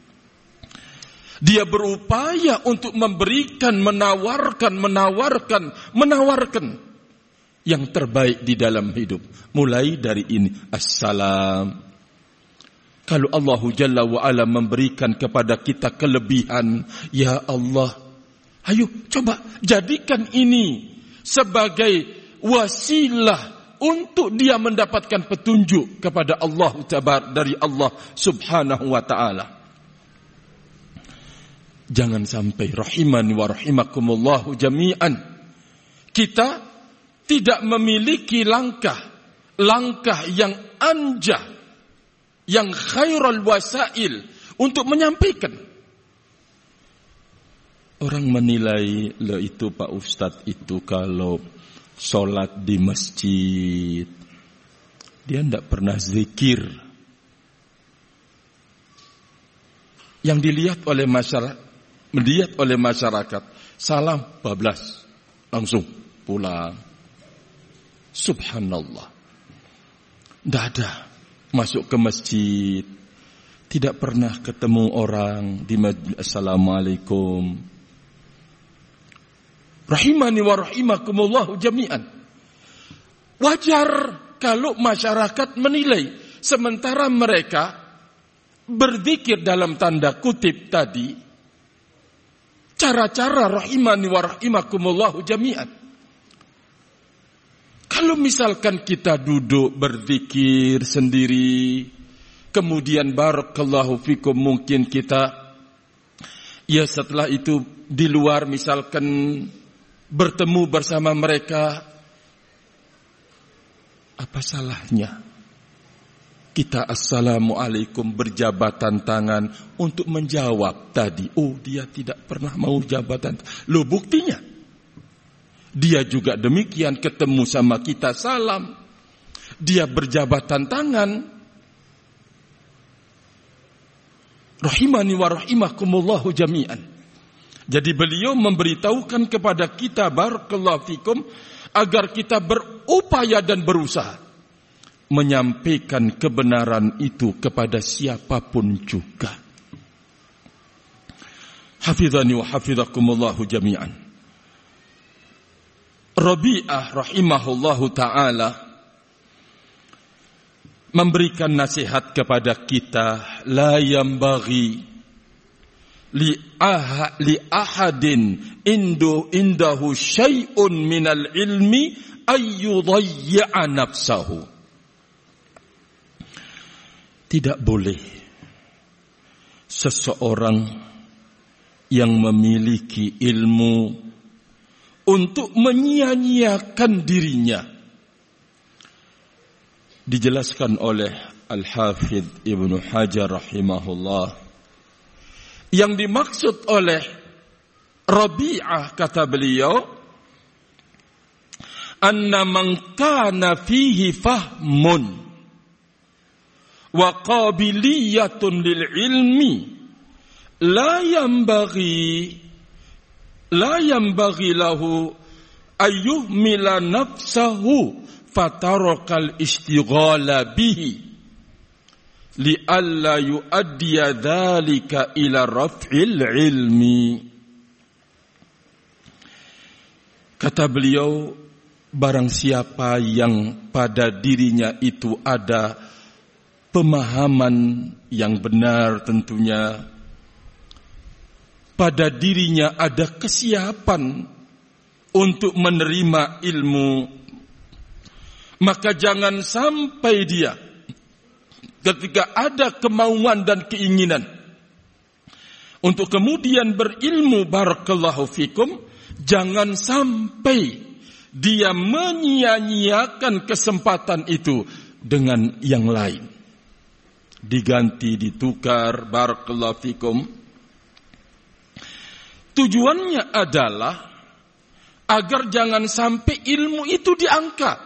Dia berupaya untuk memberikan, menawarkan, menawarkan, menawarkan yang terbaik di dalam hidup. Mulai dari ini, assalam. Kalau Allah Jalla wa'ala memberikan kepada kita kelebihan, ya Allah, ayo coba jadikan ini sebagai wasilah untuk dia mendapatkan petunjuk kepada Allah Tabar dari Allah Subhanahu wa ta'ala. Jangan sampai rahimani wa rahimakumullahu jami'an, kita tidak memiliki langkah langkah yang anjah, yang khairul wasail untuk menyampaikan. Orang menilai, lo itu Pak Ustadz itu kalau sholat di masjid dia tidak pernah zikir. Yang dilihat oleh masyarakat, melihat oleh masyarakat, salam bablas, langsung pulang. Subhanallah. Tidak ada masuk ke masjid, tidak pernah ketemu orang di masjid, assalamualaikum. Rahimani wa rahimakumullahu jami'an. Wajar kalau masyarakat menilai, sementara mereka berzikir dalam tanda kutip tadi, cara-cara rahimani wa rahimakumullahu jami'an. Kalau misalkan kita duduk berzikir sendiri, kemudian barakallahu fikum mungkin kita, ya setelah itu di luar misalkan bertemu bersama mereka, apa salahnya kita assalamualaikum berjabatan tangan untuk menjawab tadi? Oh, dia tidak pernah mau jabatan. Loh, buktinya dia juga demikian, ketemu sama kita salam, dia berjabatan tangan. Rahimani wa rahimakumullahu jami'an. Jadi beliau memberitahukan kepada kita barakallahu fikum agar kita berupaya dan berusaha menyampaikan kebenaran itu kepada siapapun juga. Hafizani wa hafizakumullahu jami'an. Rabi'ah rahimahullahu ta'ala memberikan nasihat kepada kita, la yambaghi li aha li ahadin indu indahu syai'un minal ilmi ayyudayya nafsahu. Tidak boleh seseorang yang memiliki ilmu untuk menyia-nyiakan dirinya. Dijelaskan oleh Al-Hafidh Ibnu Hajar rahimahullah, yang dimaksud oleh Rabi'ah, kata beliau, anna man kana fihi fahmun wa qabiliyatun lil ilmi la yanbaghi la yanbaghi lahu ayyuhmila nafsahu fatarakal istighala bihi li'alla yuaddiya dhalika ila raf'il ilmi. Kata beliau, barang siapa yang pada dirinya itu ada pemahaman yang benar tentunya, pada dirinya ada kesiapan untuk menerima ilmu, maka jangan sampai dia ketika ada kemauan dan keinginan untuk kemudian berilmu, barakallahu fikum, jangan sampai dia menyia-nyiakan kesempatan itu dengan yang lain. Diganti, ditukar, barakallahu fikum. Tujuannya adalah agar jangan sampai ilmu itu diangkat.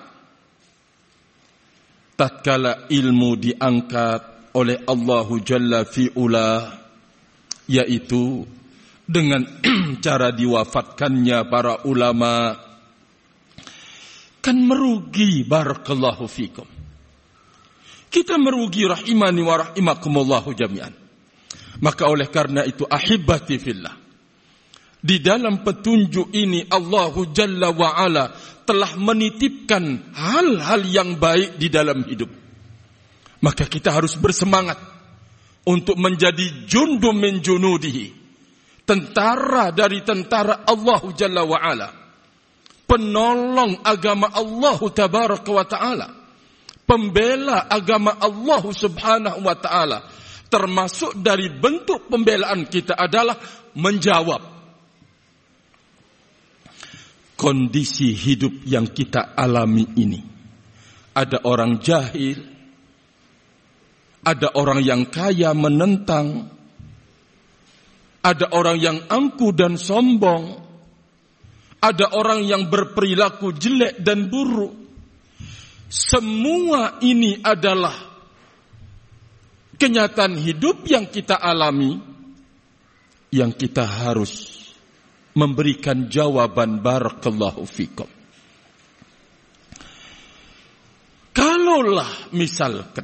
Tatkala ilmu diangkat oleh Allahu Jalla fi'ula, yaitu dengan cara diwafatkannya para ulama, kan merugi, barakallahu fikum. Kita merugi, rahimani wa rahimakumullahu jami'an. Maka oleh karena itu, ahibati fillah, di dalam petunjuk ini Allahu Jalla wa Ala telah menitipkan hal-hal yang baik di dalam hidup. Maka kita harus bersemangat untuk menjadi jundum min junudihi, tentara dari tentara Allahu Jalla wa Ala, penolong agama Allah tabaraka wa ta'ala, pembela agama Allah subhanahu wa ta'ala. Termasuk dari bentuk pembelaan kita adalah menjawab kondisi hidup yang kita alami ini. Ada orang jahil, ada orang yang kaya menentang, ada orang yang angkuh dan sombong, ada orang yang berperilaku jelek dan buruk. Semua ini adalah kenyataan hidup yang kita alami, yang kita harus memberikan jawaban, barakallahu fikum. Kalaulah misalkan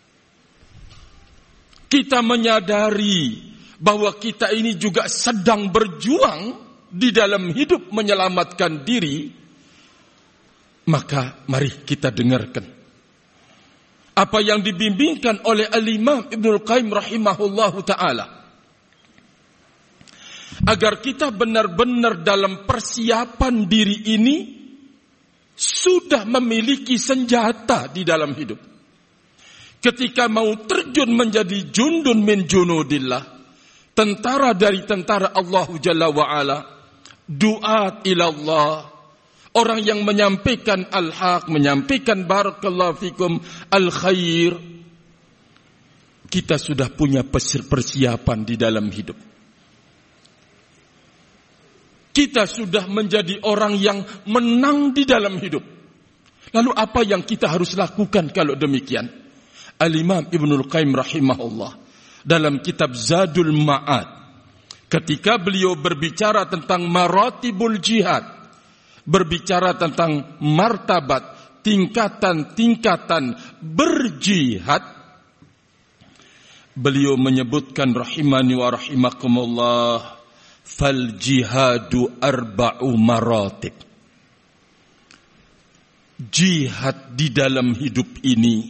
kita menyadari bahwa kita ini juga sedang berjuang di dalam hidup menyelamatkan diri, maka mari kita dengarkan apa yang dibimbingkan oleh Al-Imam Ibnul Qayyim rahimahullahu ta'ala, agar kita benar-benar dalam persiapan diri ini sudah memiliki senjata di dalam hidup. Ketika mau terjun menjadi jundun min junudillah, tentara dari tentara Allah Jalla wa'ala, du'at ilallah, orang yang menyampaikan al-haq, menyampaikan barakallahu fikum al-khair, kita sudah punya persiapan di dalam hidup. Kita sudah menjadi orang yang menang di dalam hidup. Lalu apa yang kita harus lakukan kalau demikian? Al-Imam Ibnul Qayyim rahimahullah dalam kitab Zadul Ma'ad, ketika beliau berbicara tentang maratibul jihad, berbicara tentang martabat, tingkatan-tingkatan berjihad, beliau menyebutkan rahimani wa rahimakumullah, fal jihadu arba'u maratib. Jihad di dalam hidup ini,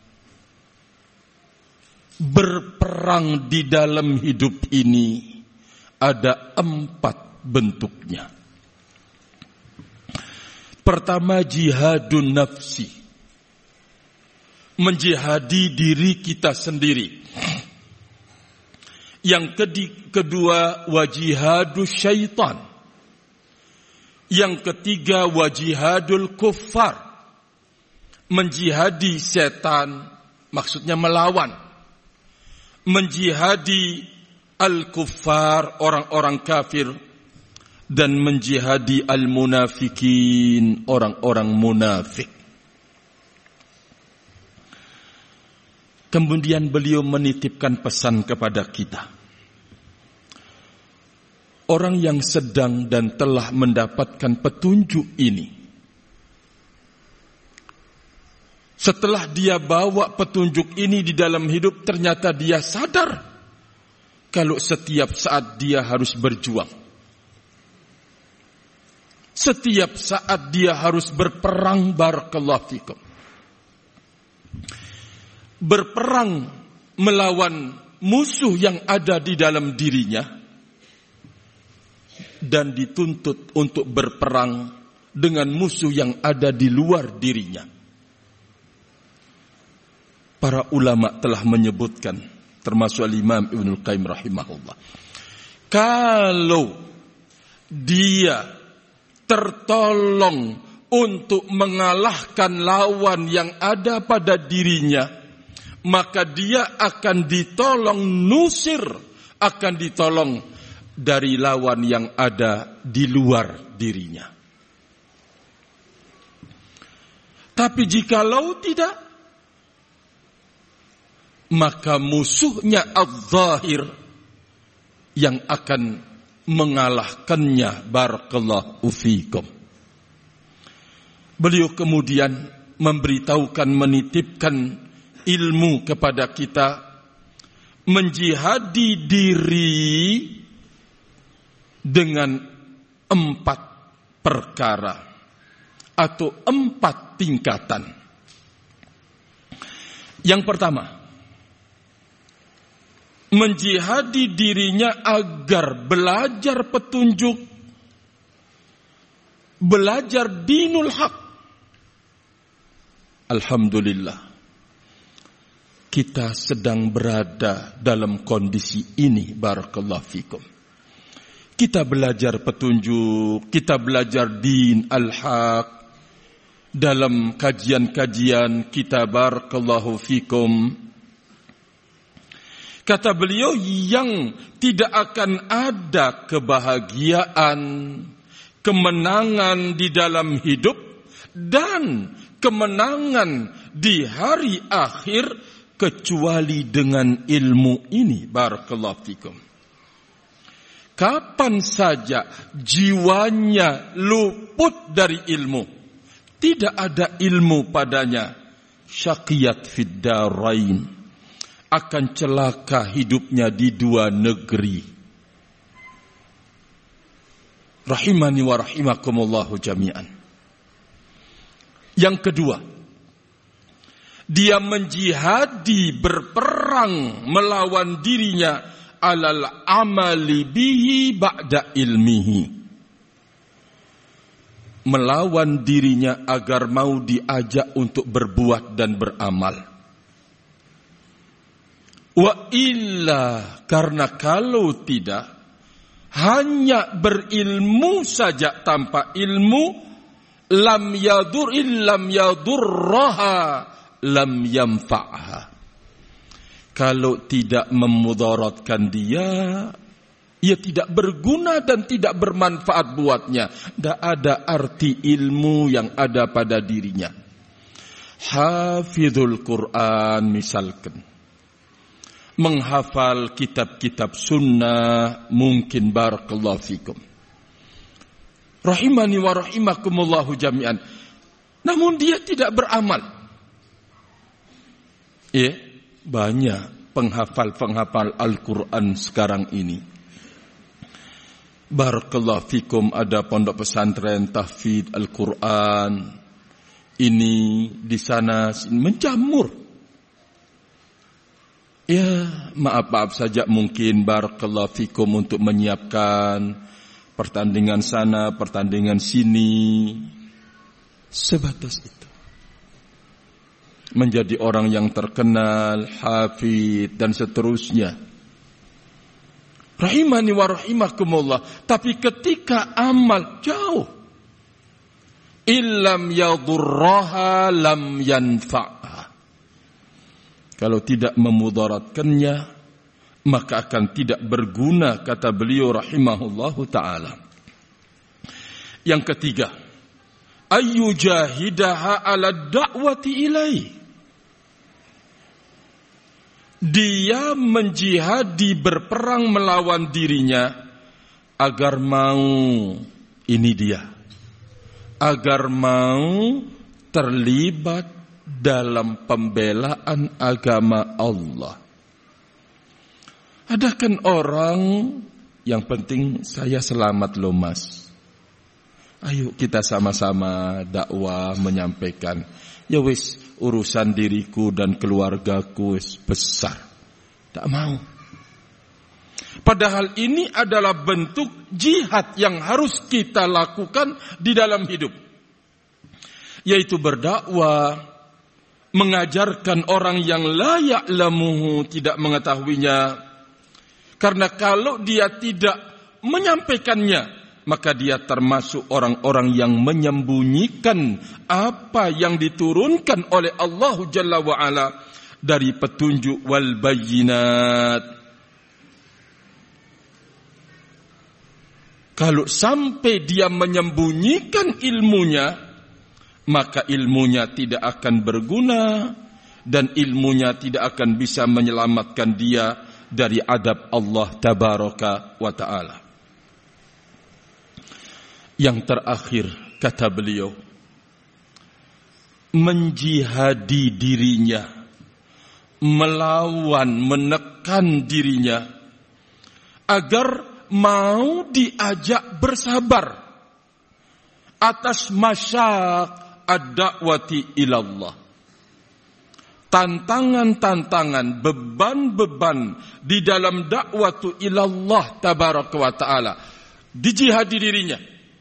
berperang di dalam hidup ini, ada empat bentuknya. Pertama, jihadun nafsi, menjihadi diri kita sendiri. Yang kedua, wajihadu syaitan. Yang ketiga, wajihadul kuffar, menjihadi setan, maksudnya melawan. Menjihadi al-kuffar, orang-orang kafir. Dan menjihadi al-munafikin, orang-orang munafik. Kemudian beliau menitipkan pesan kepada kita. Orang yang sedang dan telah mendapatkan petunjuk ini, setelah dia bawa petunjuk ini di dalam hidup, ternyata dia sadar kalau setiap saat dia harus berjuang. Setiap saat dia harus berperang, barakallahu fikum. Berperang melawan musuh yang ada di dalam dirinya, dan dituntut untuk berperang dengan musuh yang ada di luar dirinya. Para ulama telah menyebutkan, termasuk Imam Ibnul Qayyim rahimahullah, kalau dia tertolong untuk mengalahkan lawan yang ada pada dirinya, maka dia akan ditolong nusir, akan ditolong dari lawan yang ada di luar dirinya. Tapi jikalau tidak, maka musuhnya az-zahir yang akan mengalahkannya, barakallahu fikum. Beliau kemudian memberitahukan, menitipkan ilmu kepada kita, menjihadi diri dengan empat perkara atau empat tingkatan. Yang pertama, menjihadi dirinya agar belajar petunjuk, belajar dinul haq. Alhamdulillah, kita sedang berada dalam kondisi ini, barakallahu fikum. Kita belajar petunjuk, kita belajar din al-haq dalam kajian-kajian kita, barakallahu fikum. Kata beliau, yang tidak akan ada kebahagiaan, kemenangan di dalam hidup dan kemenangan di hari akhir kecuali dengan ilmu ini, barakallahu fikum. Kapan saja jiwanya luput dari ilmu, tidak ada ilmu padanya, syaqiyat fid darain, akan celaka hidupnya di dua negeri. Rahimani wa rahimakumullahu jami'an. Yang kedua, dia menjihadi, berperang melawan dirinya alal amali bihi ba'da ilmihi, melawan dirinya agar mau diajak untuk berbuat dan beramal. Wa illa, karena kalau tidak, hanya berilmu saja tanpa ilmu, lam yadur illam yadurraha lam yanfa'ha. Kalau tidak memudaratkan dia, ia tidak berguna dan tidak bermanfaat buatnya. Tidak ada arti ilmu yang ada pada dirinya. Hafizul Quran misalkan, menghafal kitab-kitab sunnah, mungkin, barakallahu fikum. Rahimani wa rahimakumullahu jami'an. Namun dia tidak beramal. Ya, banyak penghafal-penghafal Al-Quran sekarang ini. Barakallahu fikum, ada pondok pesantren tahfidz Al-Quran. Ini di sana menjamur. Ya, maaf-maaf saja mungkin, barakallahu fikum, untuk menyiapkan pertandingan sana, pertandingan sini. Sebatas itu. Menjadi orang yang terkenal, hafidz dan seterusnya. Rahimani wa rahimakumullah. Tapi ketika amal jauh. Illam yadurraha lam yanfa'ha. Kalau tidak memudaratkannya, maka akan tidak berguna, kata beliau rahimahullahu ta'ala. Yang ketiga, ayyujahidaha ala da'wati ilaih. dia menjihadi berperang melawan dirinya agar mau, ini dia, agar mau terlibat dalam pembelaan agama Allah. Ada kan orang yang penting saya selamat loh mas. Ayo kita sama-sama dakwah menyampaikan. Ya wis, urusan diriku dan keluargaku wis besar. Tak mau. Padahal ini adalah bentuk jihad yang harus kita lakukan di dalam hidup. Yaitu berdakwah, mengajarkan orang yang la ya'lamuhu, tidak mengetahuinya. Karena kalau dia tidak menyampaikannya, maka dia termasuk orang-orang yang menyembunyikan apa yang diturunkan oleh Allah Jalla wa'ala dari petunjuk wal bayyinat. Kalau sampai dia menyembunyikan ilmunya, maka ilmunya tidak akan berguna dan ilmunya tidak akan bisa menyelamatkan dia dari adab Allah Tabaraka wa Ta'ala. Yang terakhir, kata beliau, menjihadi dirinya, melawan, menekan dirinya, agar mau diajak bersabar atas masyak ad-da'wati ilallah. Tantangan-tantangan, beban-beban di dalam dakwatu ilallah tabaraka wa ta'ala, dijihadi dirinya.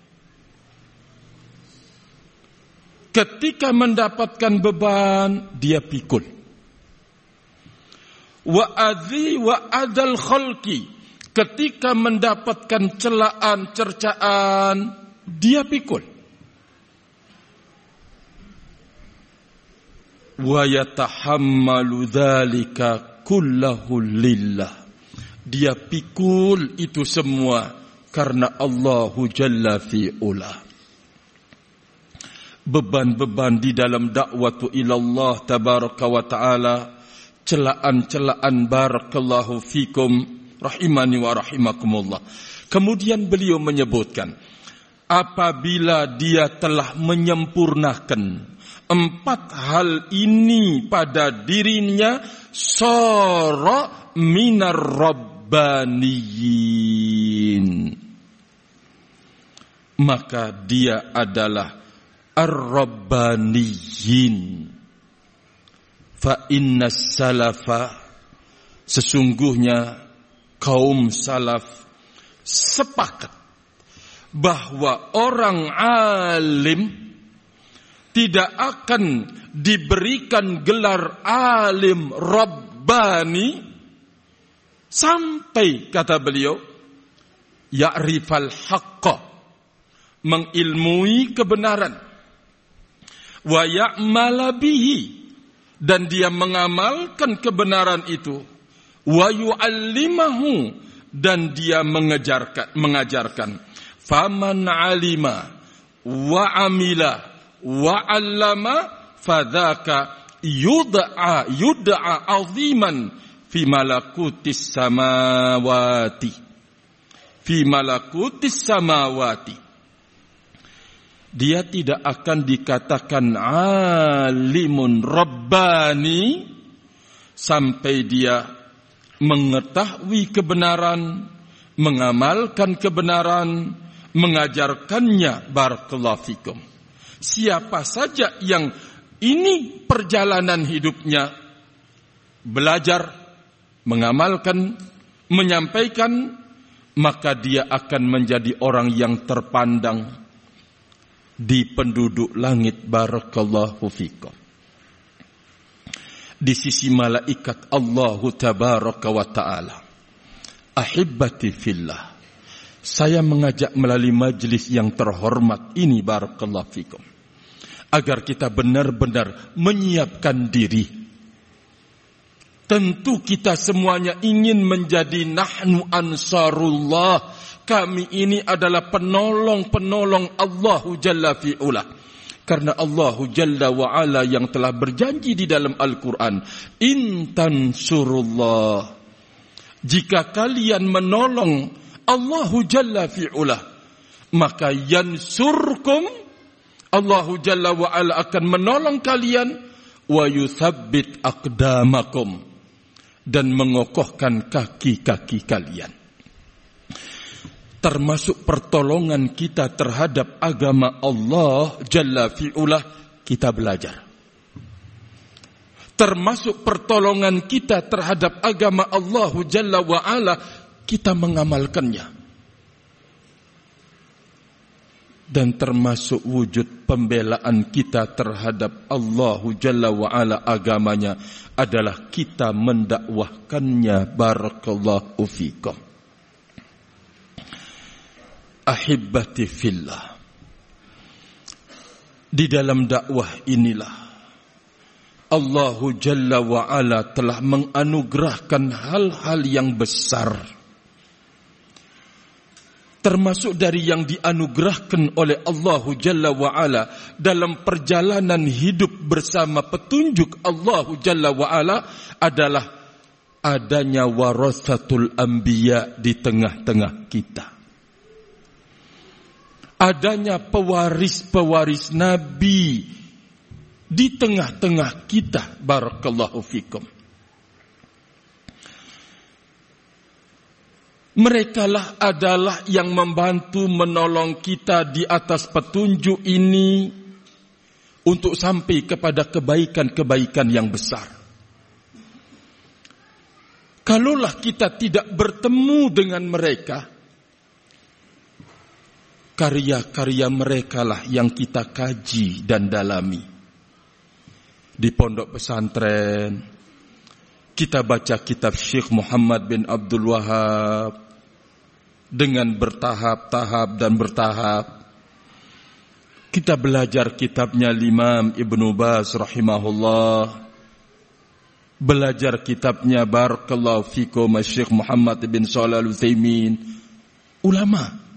Ketika mendapatkan beban, dia pikul. Wa adzi wa adal khalqi, ketika mendapatkan celaan, cercaan, dia pikul. Wa yatahammalu dzalika kullahu lillah, dia pikul itu semua karena Allahu Jalla fi'ula. Beban-beban di dalam dakwatu ilallah tabaraka wa ta'ala, celaan-celaan barakallahu fikum rahimani wa rahimakumullah. Kemudian beliau menyebutkan, apabila dia telah menyempurnakan empat hal ini pada dirinya, sara minar rabbaniyin, maka dia adalah ar-rabbaniyin. Fa inna salafa, sesungguhnya kaum salaf sepakat bahwa orang alim tidak akan diberikan gelar alim rabbani sampai, kata beliau, ya'rifal haqqa, mengilmui kebenaran, wa ya'mala bihi, dan dia mengamalkan kebenaran itu, wa yu'allimahu, dan dia mengajarkan, mengajarkan. Faman alima wa amila wa 'allama fadzaka yud'a yud'a 'aziman fi malakutis samawati fi malakutis samawati. Dia tidak akan dikatakan alimun rabbani sampai dia mengetahui kebenaran, mengamalkan kebenaran, mengajarkannya. Barakallahu fikum. Siapa saja yang ini perjalanan hidupnya, belajar, mengamalkan, menyampaikan, maka dia akan menjadi orang yang terpandang di penduduk langit. Barakallahu fikum. Di sisi malaikat Allah tabaraka wa ta'ala. Ahibbati fillah, saya mengajak melalui majlis yang terhormat ini, barakallahu fikum, agar kita benar-benar menyiapkan diri. Tentu kita semuanya ingin menjadi nahnu ansarullah, kami ini adalah penolong-penolong Allahu Jalla fi'ula. Karena Allah Jalla wa Ala yang telah berjanji di dalam Al-Quran, in tansurullah, jika kalian menolong Allah Jalla fi'ulah, maka yansurkum, Allah Jalla wa Ala akan menolong kalian, wa yuthabbit aqdamakum, dan mengokohkan kaki-kaki kalian. Termasuk pertolongan kita terhadap agama Allah Jalla fi'ulah, kita belajar. Termasuk pertolongan kita terhadap agama Allah Jalla wa'ala, kita mengamalkannya. Dan termasuk wujud pembelaan kita terhadap Allah Jalla wa'ala agamanya adalah kita mendakwahkannya. Barakallahu fikum. Ahibbati fillah, di dalam dakwah inilah Allah Jalla wa'ala telah menganugerahkan hal-hal yang besar. Termasuk dari yang dianugerahkan oleh Allah Jalla wa'ala dalam perjalanan hidup bersama petunjuk Allah Jalla wa'ala adalah adanya warasatul anbiya di tengah-tengah kita. Adanya pewaris-pewaris Nabi di tengah-tengah kita. Barakallahu fikum. Merekalah adalah yang membantu menolong kita di atas petunjuk ini untuk sampai kepada kebaikan-kebaikan yang besar. Kalaulah kita tidak bertemu dengan mereka, karya-karya mereka lah yang kita kaji dan dalami. Di pondok pesantren, kita baca kitab Syekh Muhammad bin Abdul Wahab dengan bertahap-tahap dan bertahap. Kita belajar kitabnya Imam Ibnu Baz rahimahullah. Belajar kitabnya Barakallahu fikum Syekh Muhammad bin Shalih Al-Utsaimin. Ulama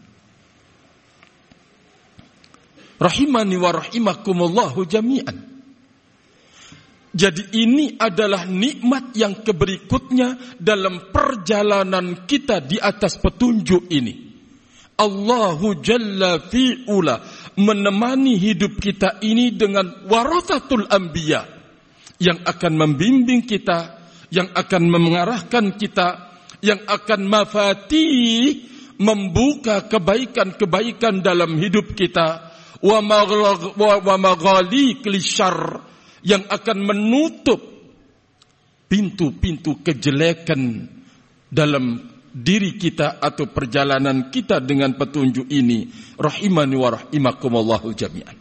rahimani wa rahimakumullahu jami'an. Jadi ini adalah nikmat yang keberikutnya dalam perjalanan kita di atas petunjuk ini. Allahu Jalla fi'ula menemani hidup kita ini dengan warasatul anbiya yang akan membimbing kita, yang akan mengarahkan kita, yang akan mafatih membuka kebaikan-kebaikan dalam hidup kita. Wa maghaliq lisyarr, yang akan menutup pintu-pintu kejelekan dalam diri kita atau perjalanan kita dengan petunjuk ini. Rahimani wa rahimakumullahu jami'an.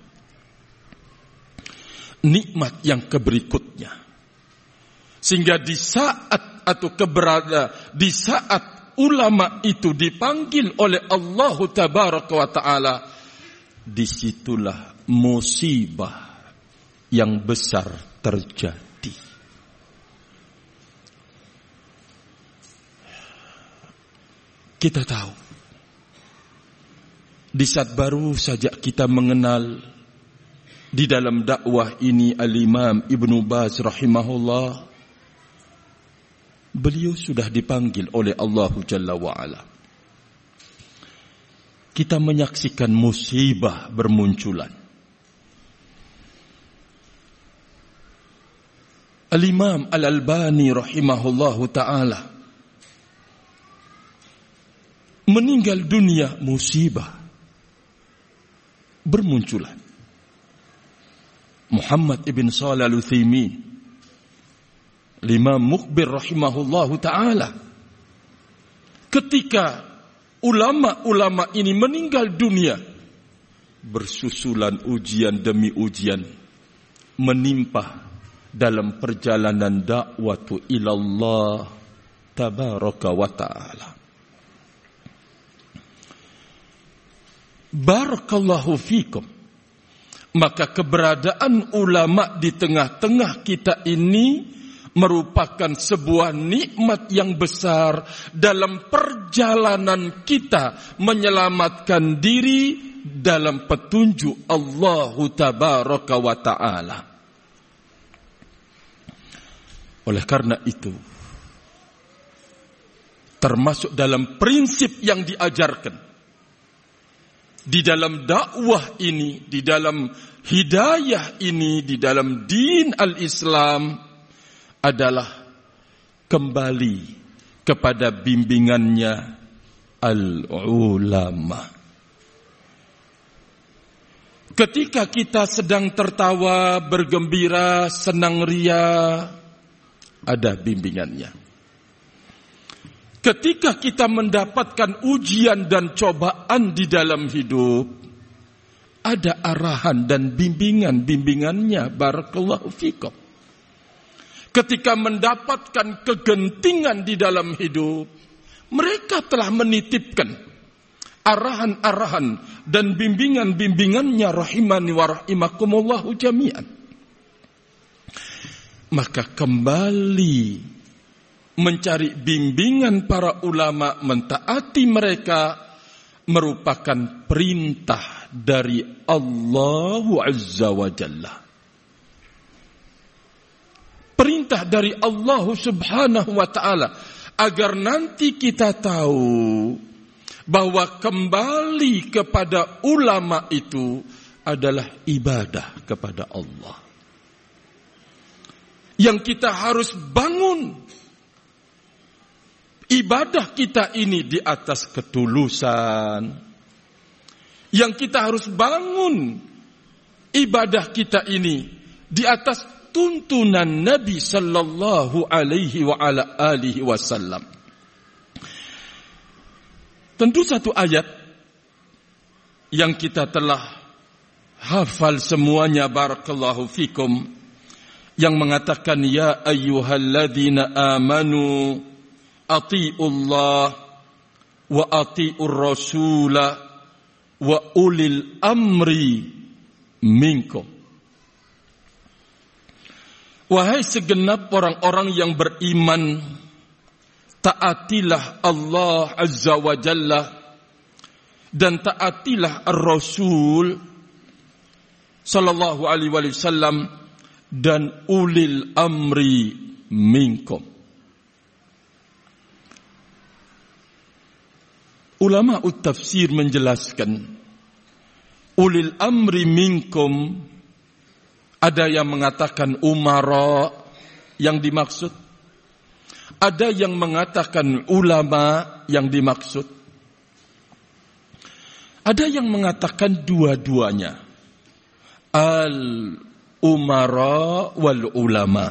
Nikmat yang keberikutnya, sehingga di saat atau keberada di saat ulama itu dipanggil oleh Allah Tabaraka wa Ta'ala, disitulah musibah yang besar terjadi. Kita tahu, di saat baru saja kita mengenal di dalam dakwah ini Al-Imam Ibnu Baz rahimahullah, beliau sudah dipanggil oleh Allah Jalla wa'ala. Kita menyaksikan musibah bermunculan. Al-Imam Al-Albani rahimahullahu ta'ala meninggal dunia, musibah bermunculan. Muhammad ibn Shalih Al-Utsaimin, Imam Muqbil rahimahullahu ta'ala, ketika ulama-ulama ini meninggal dunia, bersusulan ujian demi ujian menimpa dalam perjalanan dakwatu ilallah tabaraka wa ta'ala. Barakallahu fikum. Maka keberadaan ulama di tengah-tengah kita ini merupakan sebuah nikmat yang besar dalam perjalanan kita menyelamatkan diri dalam petunjuk Allah Tabaraka wa Ta'ala. Oleh karena itu, termasuk dalam prinsip yang diajarkan di dalam dakwah ini, di dalam hidayah ini, di dalam din al-Islam adalah kembali kepada bimbingannya al-ulama. Ketika kita sedang tertawa, bergembira, senang ria, ada bimbingannya. Ketika kita mendapatkan ujian dan cobaan di dalam hidup, ada arahan dan bimbingan-bimbingannya. Barakallahu fikum. Ketika mendapatkan kegentingan di dalam hidup, mereka telah menitipkan arahan-arahan dan bimbingan-bimbingannya rahimani wa rahimakumullahu jami'an. Maka kembali mencari bimbingan para ulama, mentaati mereka merupakan perintah dari Allah Azza wa Jalla. Perintah dari Allah Subhanahu wa Ta'ala agar nanti kita tahu bahwa kembali kepada ulama itu adalah ibadah kepada Allah. Yang kita harus bangun ibadah kita ini di atas ketulusan. Yang kita harus bangun ibadah kita ini di atas tuntunan Nabi sallallahu alaihi wa ala alihi wasallam. Tentu satu ayat yang kita telah hafal semuanya, barakallahu fikum, yang mengatakan ya ayyuhalladzina amanu atiiullah wa atiiur rasula wa ulil amri minkum. Wahai segenap orang-orang yang beriman, taatilah Allah Azza wa Jalla dan taatilah Ar-Rasul sallallahu alaihi wasallam dan ulil amri minkum. Ulama ut-tafsir menjelaskan ulil amri minkum, ada yang mengatakan umara yang dimaksud, ada yang mengatakan ulama yang dimaksud, ada yang mengatakan dua-duanya, al-umara wal-ulama.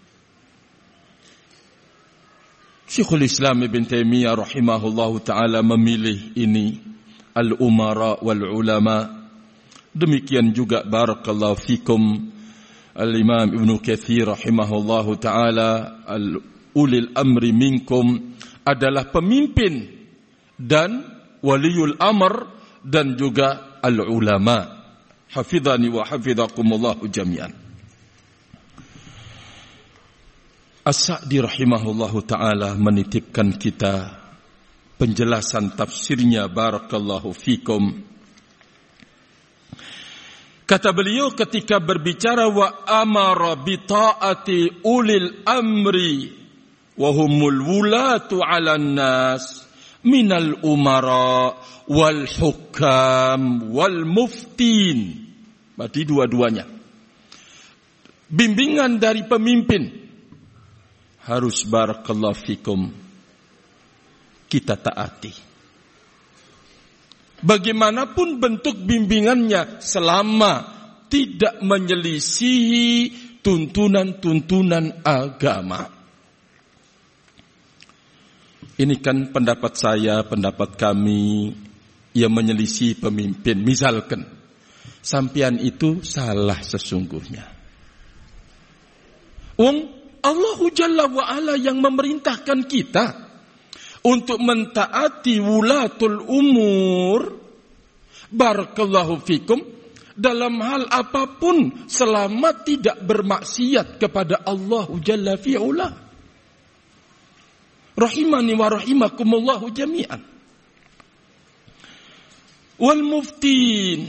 Syekhul Islam Ibn Taimiyah rahimahullahu ta'ala memilih ini, al-umara wal-ulama. Demikian juga barakallahu fikum al-Imam Ibn Katsir rahimahullahu ta'ala, al-ulil amri minkum adalah pemimpin dan waliul amr dan juga al-ulama. Hafidhani wa hafidhakumullahu jami'an. As-Sa'di rahimahullahu ta'ala menitipkan kita penjelasan tafsirnya, barakallahu fikum. Kata beliau ketika berbicara wa amara bi ta'ati ulil amri wa humul wulatu 'alan nas minal umara wal hukam wal muftin. Berarti dua-duanya. Bimbingan dari pemimpin harus barakallahu fikum kita taati. Bagaimanapun bentuk bimbingannya selama tidak menyelisihi tuntunan-tuntunan agama. Ini kan pendapat saya, pendapat kami yang menyelisih pemimpin. Misalkan, sampean itu salah sesungguhnya. Wong Allahu Jalla wa'ala yang memerintahkan kita untuk mentaati wulatul umur, barakallahu fikum, dalam hal apapun selama tidak bermaksiat kepada Allahu Jalla fi'ula. Rahimani wa rahimakumullahu jami'an. wal muftin.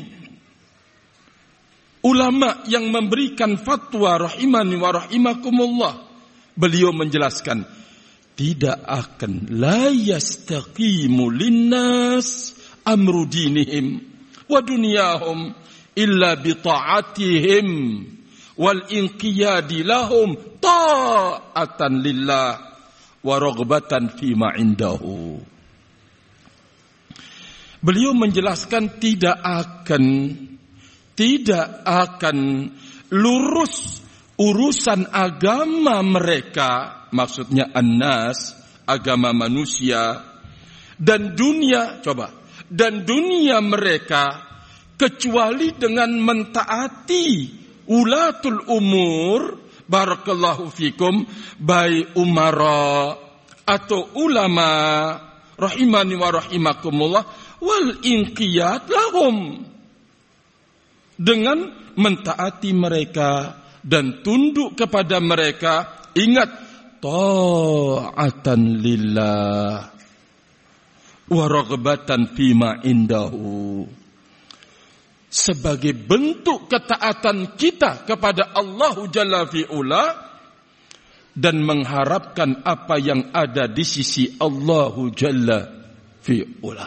Ulama yang memberikan fatwa rahimani wa rahimakumullah. Beliau menjelaskan, tidak akan la yastaqimu linnas amru dinihim wa dunyahum illa bi ta'atihim wal inqiyadi lahum ta'atan lillah wa raghbatan fima indahu. Beliau menjelaskan tidak akan tidak akan lurus urusan agama mereka, maksudnya annas, agama manusia, dan dunia, coba, dan dunia mereka, kecuali dengan mentaati ulatul umur, barakallahu fikum, baik umara atau ulama, rahimani wa rahimakumullah, wal inqiyad lahum, dengan mentaati mereka dan tunduk kepada mereka. Ingat, ta'atan lillah wa raghbatan fima indahu, sebagai bentuk ketaatan kita kepada Allah Jalla fi'ula dan mengharapkan apa yang ada di sisi Allah Jalla fi'ula.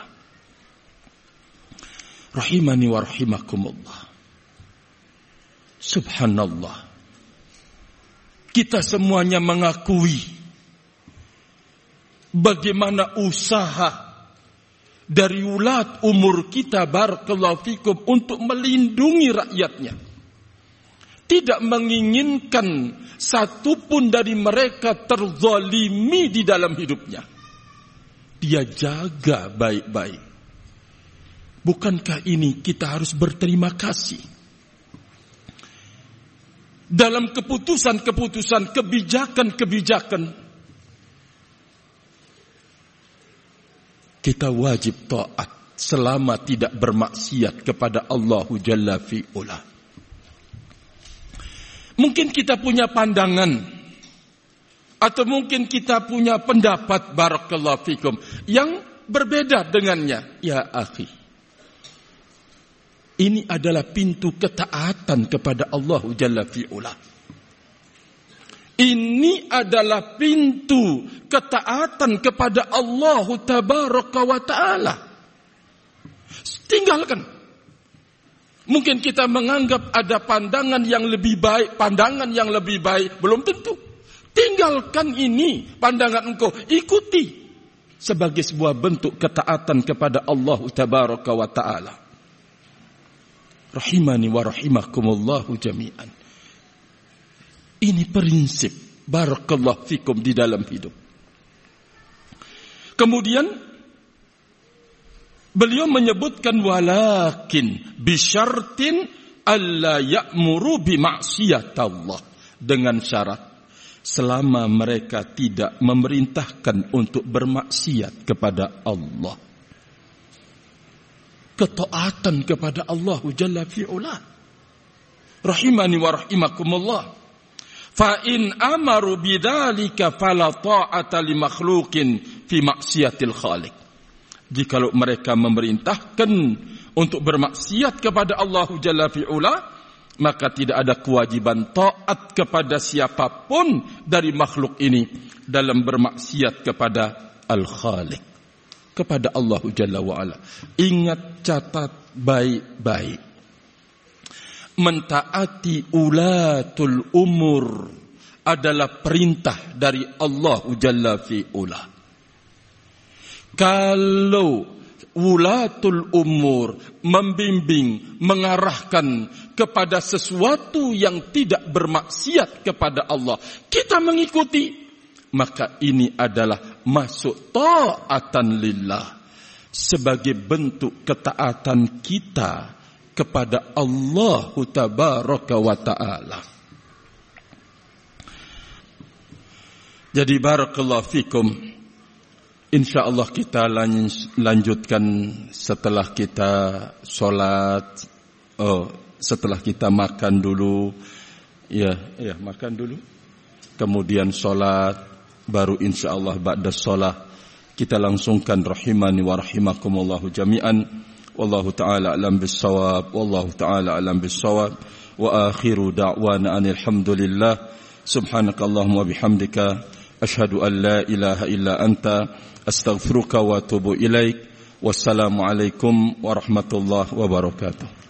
Rahimani wa rahimakumullah. Subhanallah. Kita semuanya mengakui bagaimana usaha dari ulat umur kita, barakallahu fikum, untuk melindungi rakyatnya. Tidak menginginkan satupun dari mereka terzalimi di dalam hidupnya. Dia jaga baik-baik. Bukankah ini kita harus berterima kasih? Dalam keputusan-keputusan, kebijakan-kebijakan, kita wajib taat selama tidak bermaksiat kepada Allah Jalla fi'ula. Mungkin kita punya pandangan, atau mungkin kita punya pendapat, barakallahu fikum, yang berbeda dengannya. Ya akhi, ini adalah pintu ketaatan kepada Allah Jalla fi'ula. Ini adalah pintu ketaatan kepada Allah Tabaraka wa Ta'ala. Tinggalkan. Mungkin kita menganggap ada pandangan yang lebih baik, pandangan yang lebih baik, belum tentu. Tinggalkan ini, pandangan engkau, ikuti sebagai sebuah bentuk ketaatan kepada Allah Tabaraka wa Ta'ala. Rahimani wa rahimakumullahu jami'an. Ini prinsip, barakallahu fikum, di dalam hidup. Kemudian beliau menyebutkan walakin bisyartin alla ya'muru bi ma'siyatallah, dengan syarat selama mereka tidak memerintahkan untuk bermaksiat kepada Allah. Ketaatan kepada Allah Jalla fi'ula. Rahimani wa rahimakumullah. Fa in amaru bidzalika fala ta'ata li makhluqin fi maksiatil khaliq. Jikalau mereka memerintahkan untuk bermaksiat kepada Allah Jalla fi'ula, maka tidak ada kewajiban taat kepada siapapun dari makhluk ini dalam bermaksiat kepada Al-Khaliq, kepada Allah Jalla wa'ala. Ingat, catat baik-baik. Mentaati ulatul umur adalah perintah dari Allah Jalla fi'ula. Kalau ulatul umur membimbing, mengarahkan kepada sesuatu yang tidak bermaksiat kepada Allah, kita mengikuti, maka ini adalah masuk ta'atan lillah, sebagai bentuk ketaatan kita kepada Allah Tabaraka wa Ta'ala. Jadi barakallahu fikum, insyaallah kita lanjutkan setelah kita sholat, oh, setelah kita makan dulu, ya, ya makan dulu, kemudian sholat, baru insyaallah ba'da sholat kita langsungkan rahimani wa rahimakumullahu jami'an wallahu ta'ala a'lam bis-shawab, wallahu ta'ala a'lam bis-shawab. Wa akhiru da'wana alhamdulillah. Subhanakallahumma bihamdika asyhadu an la ilaha illa anta astaghfiruka wa atubu ilaik. Wassalamualaikum warahmatullahi wabarakatuh.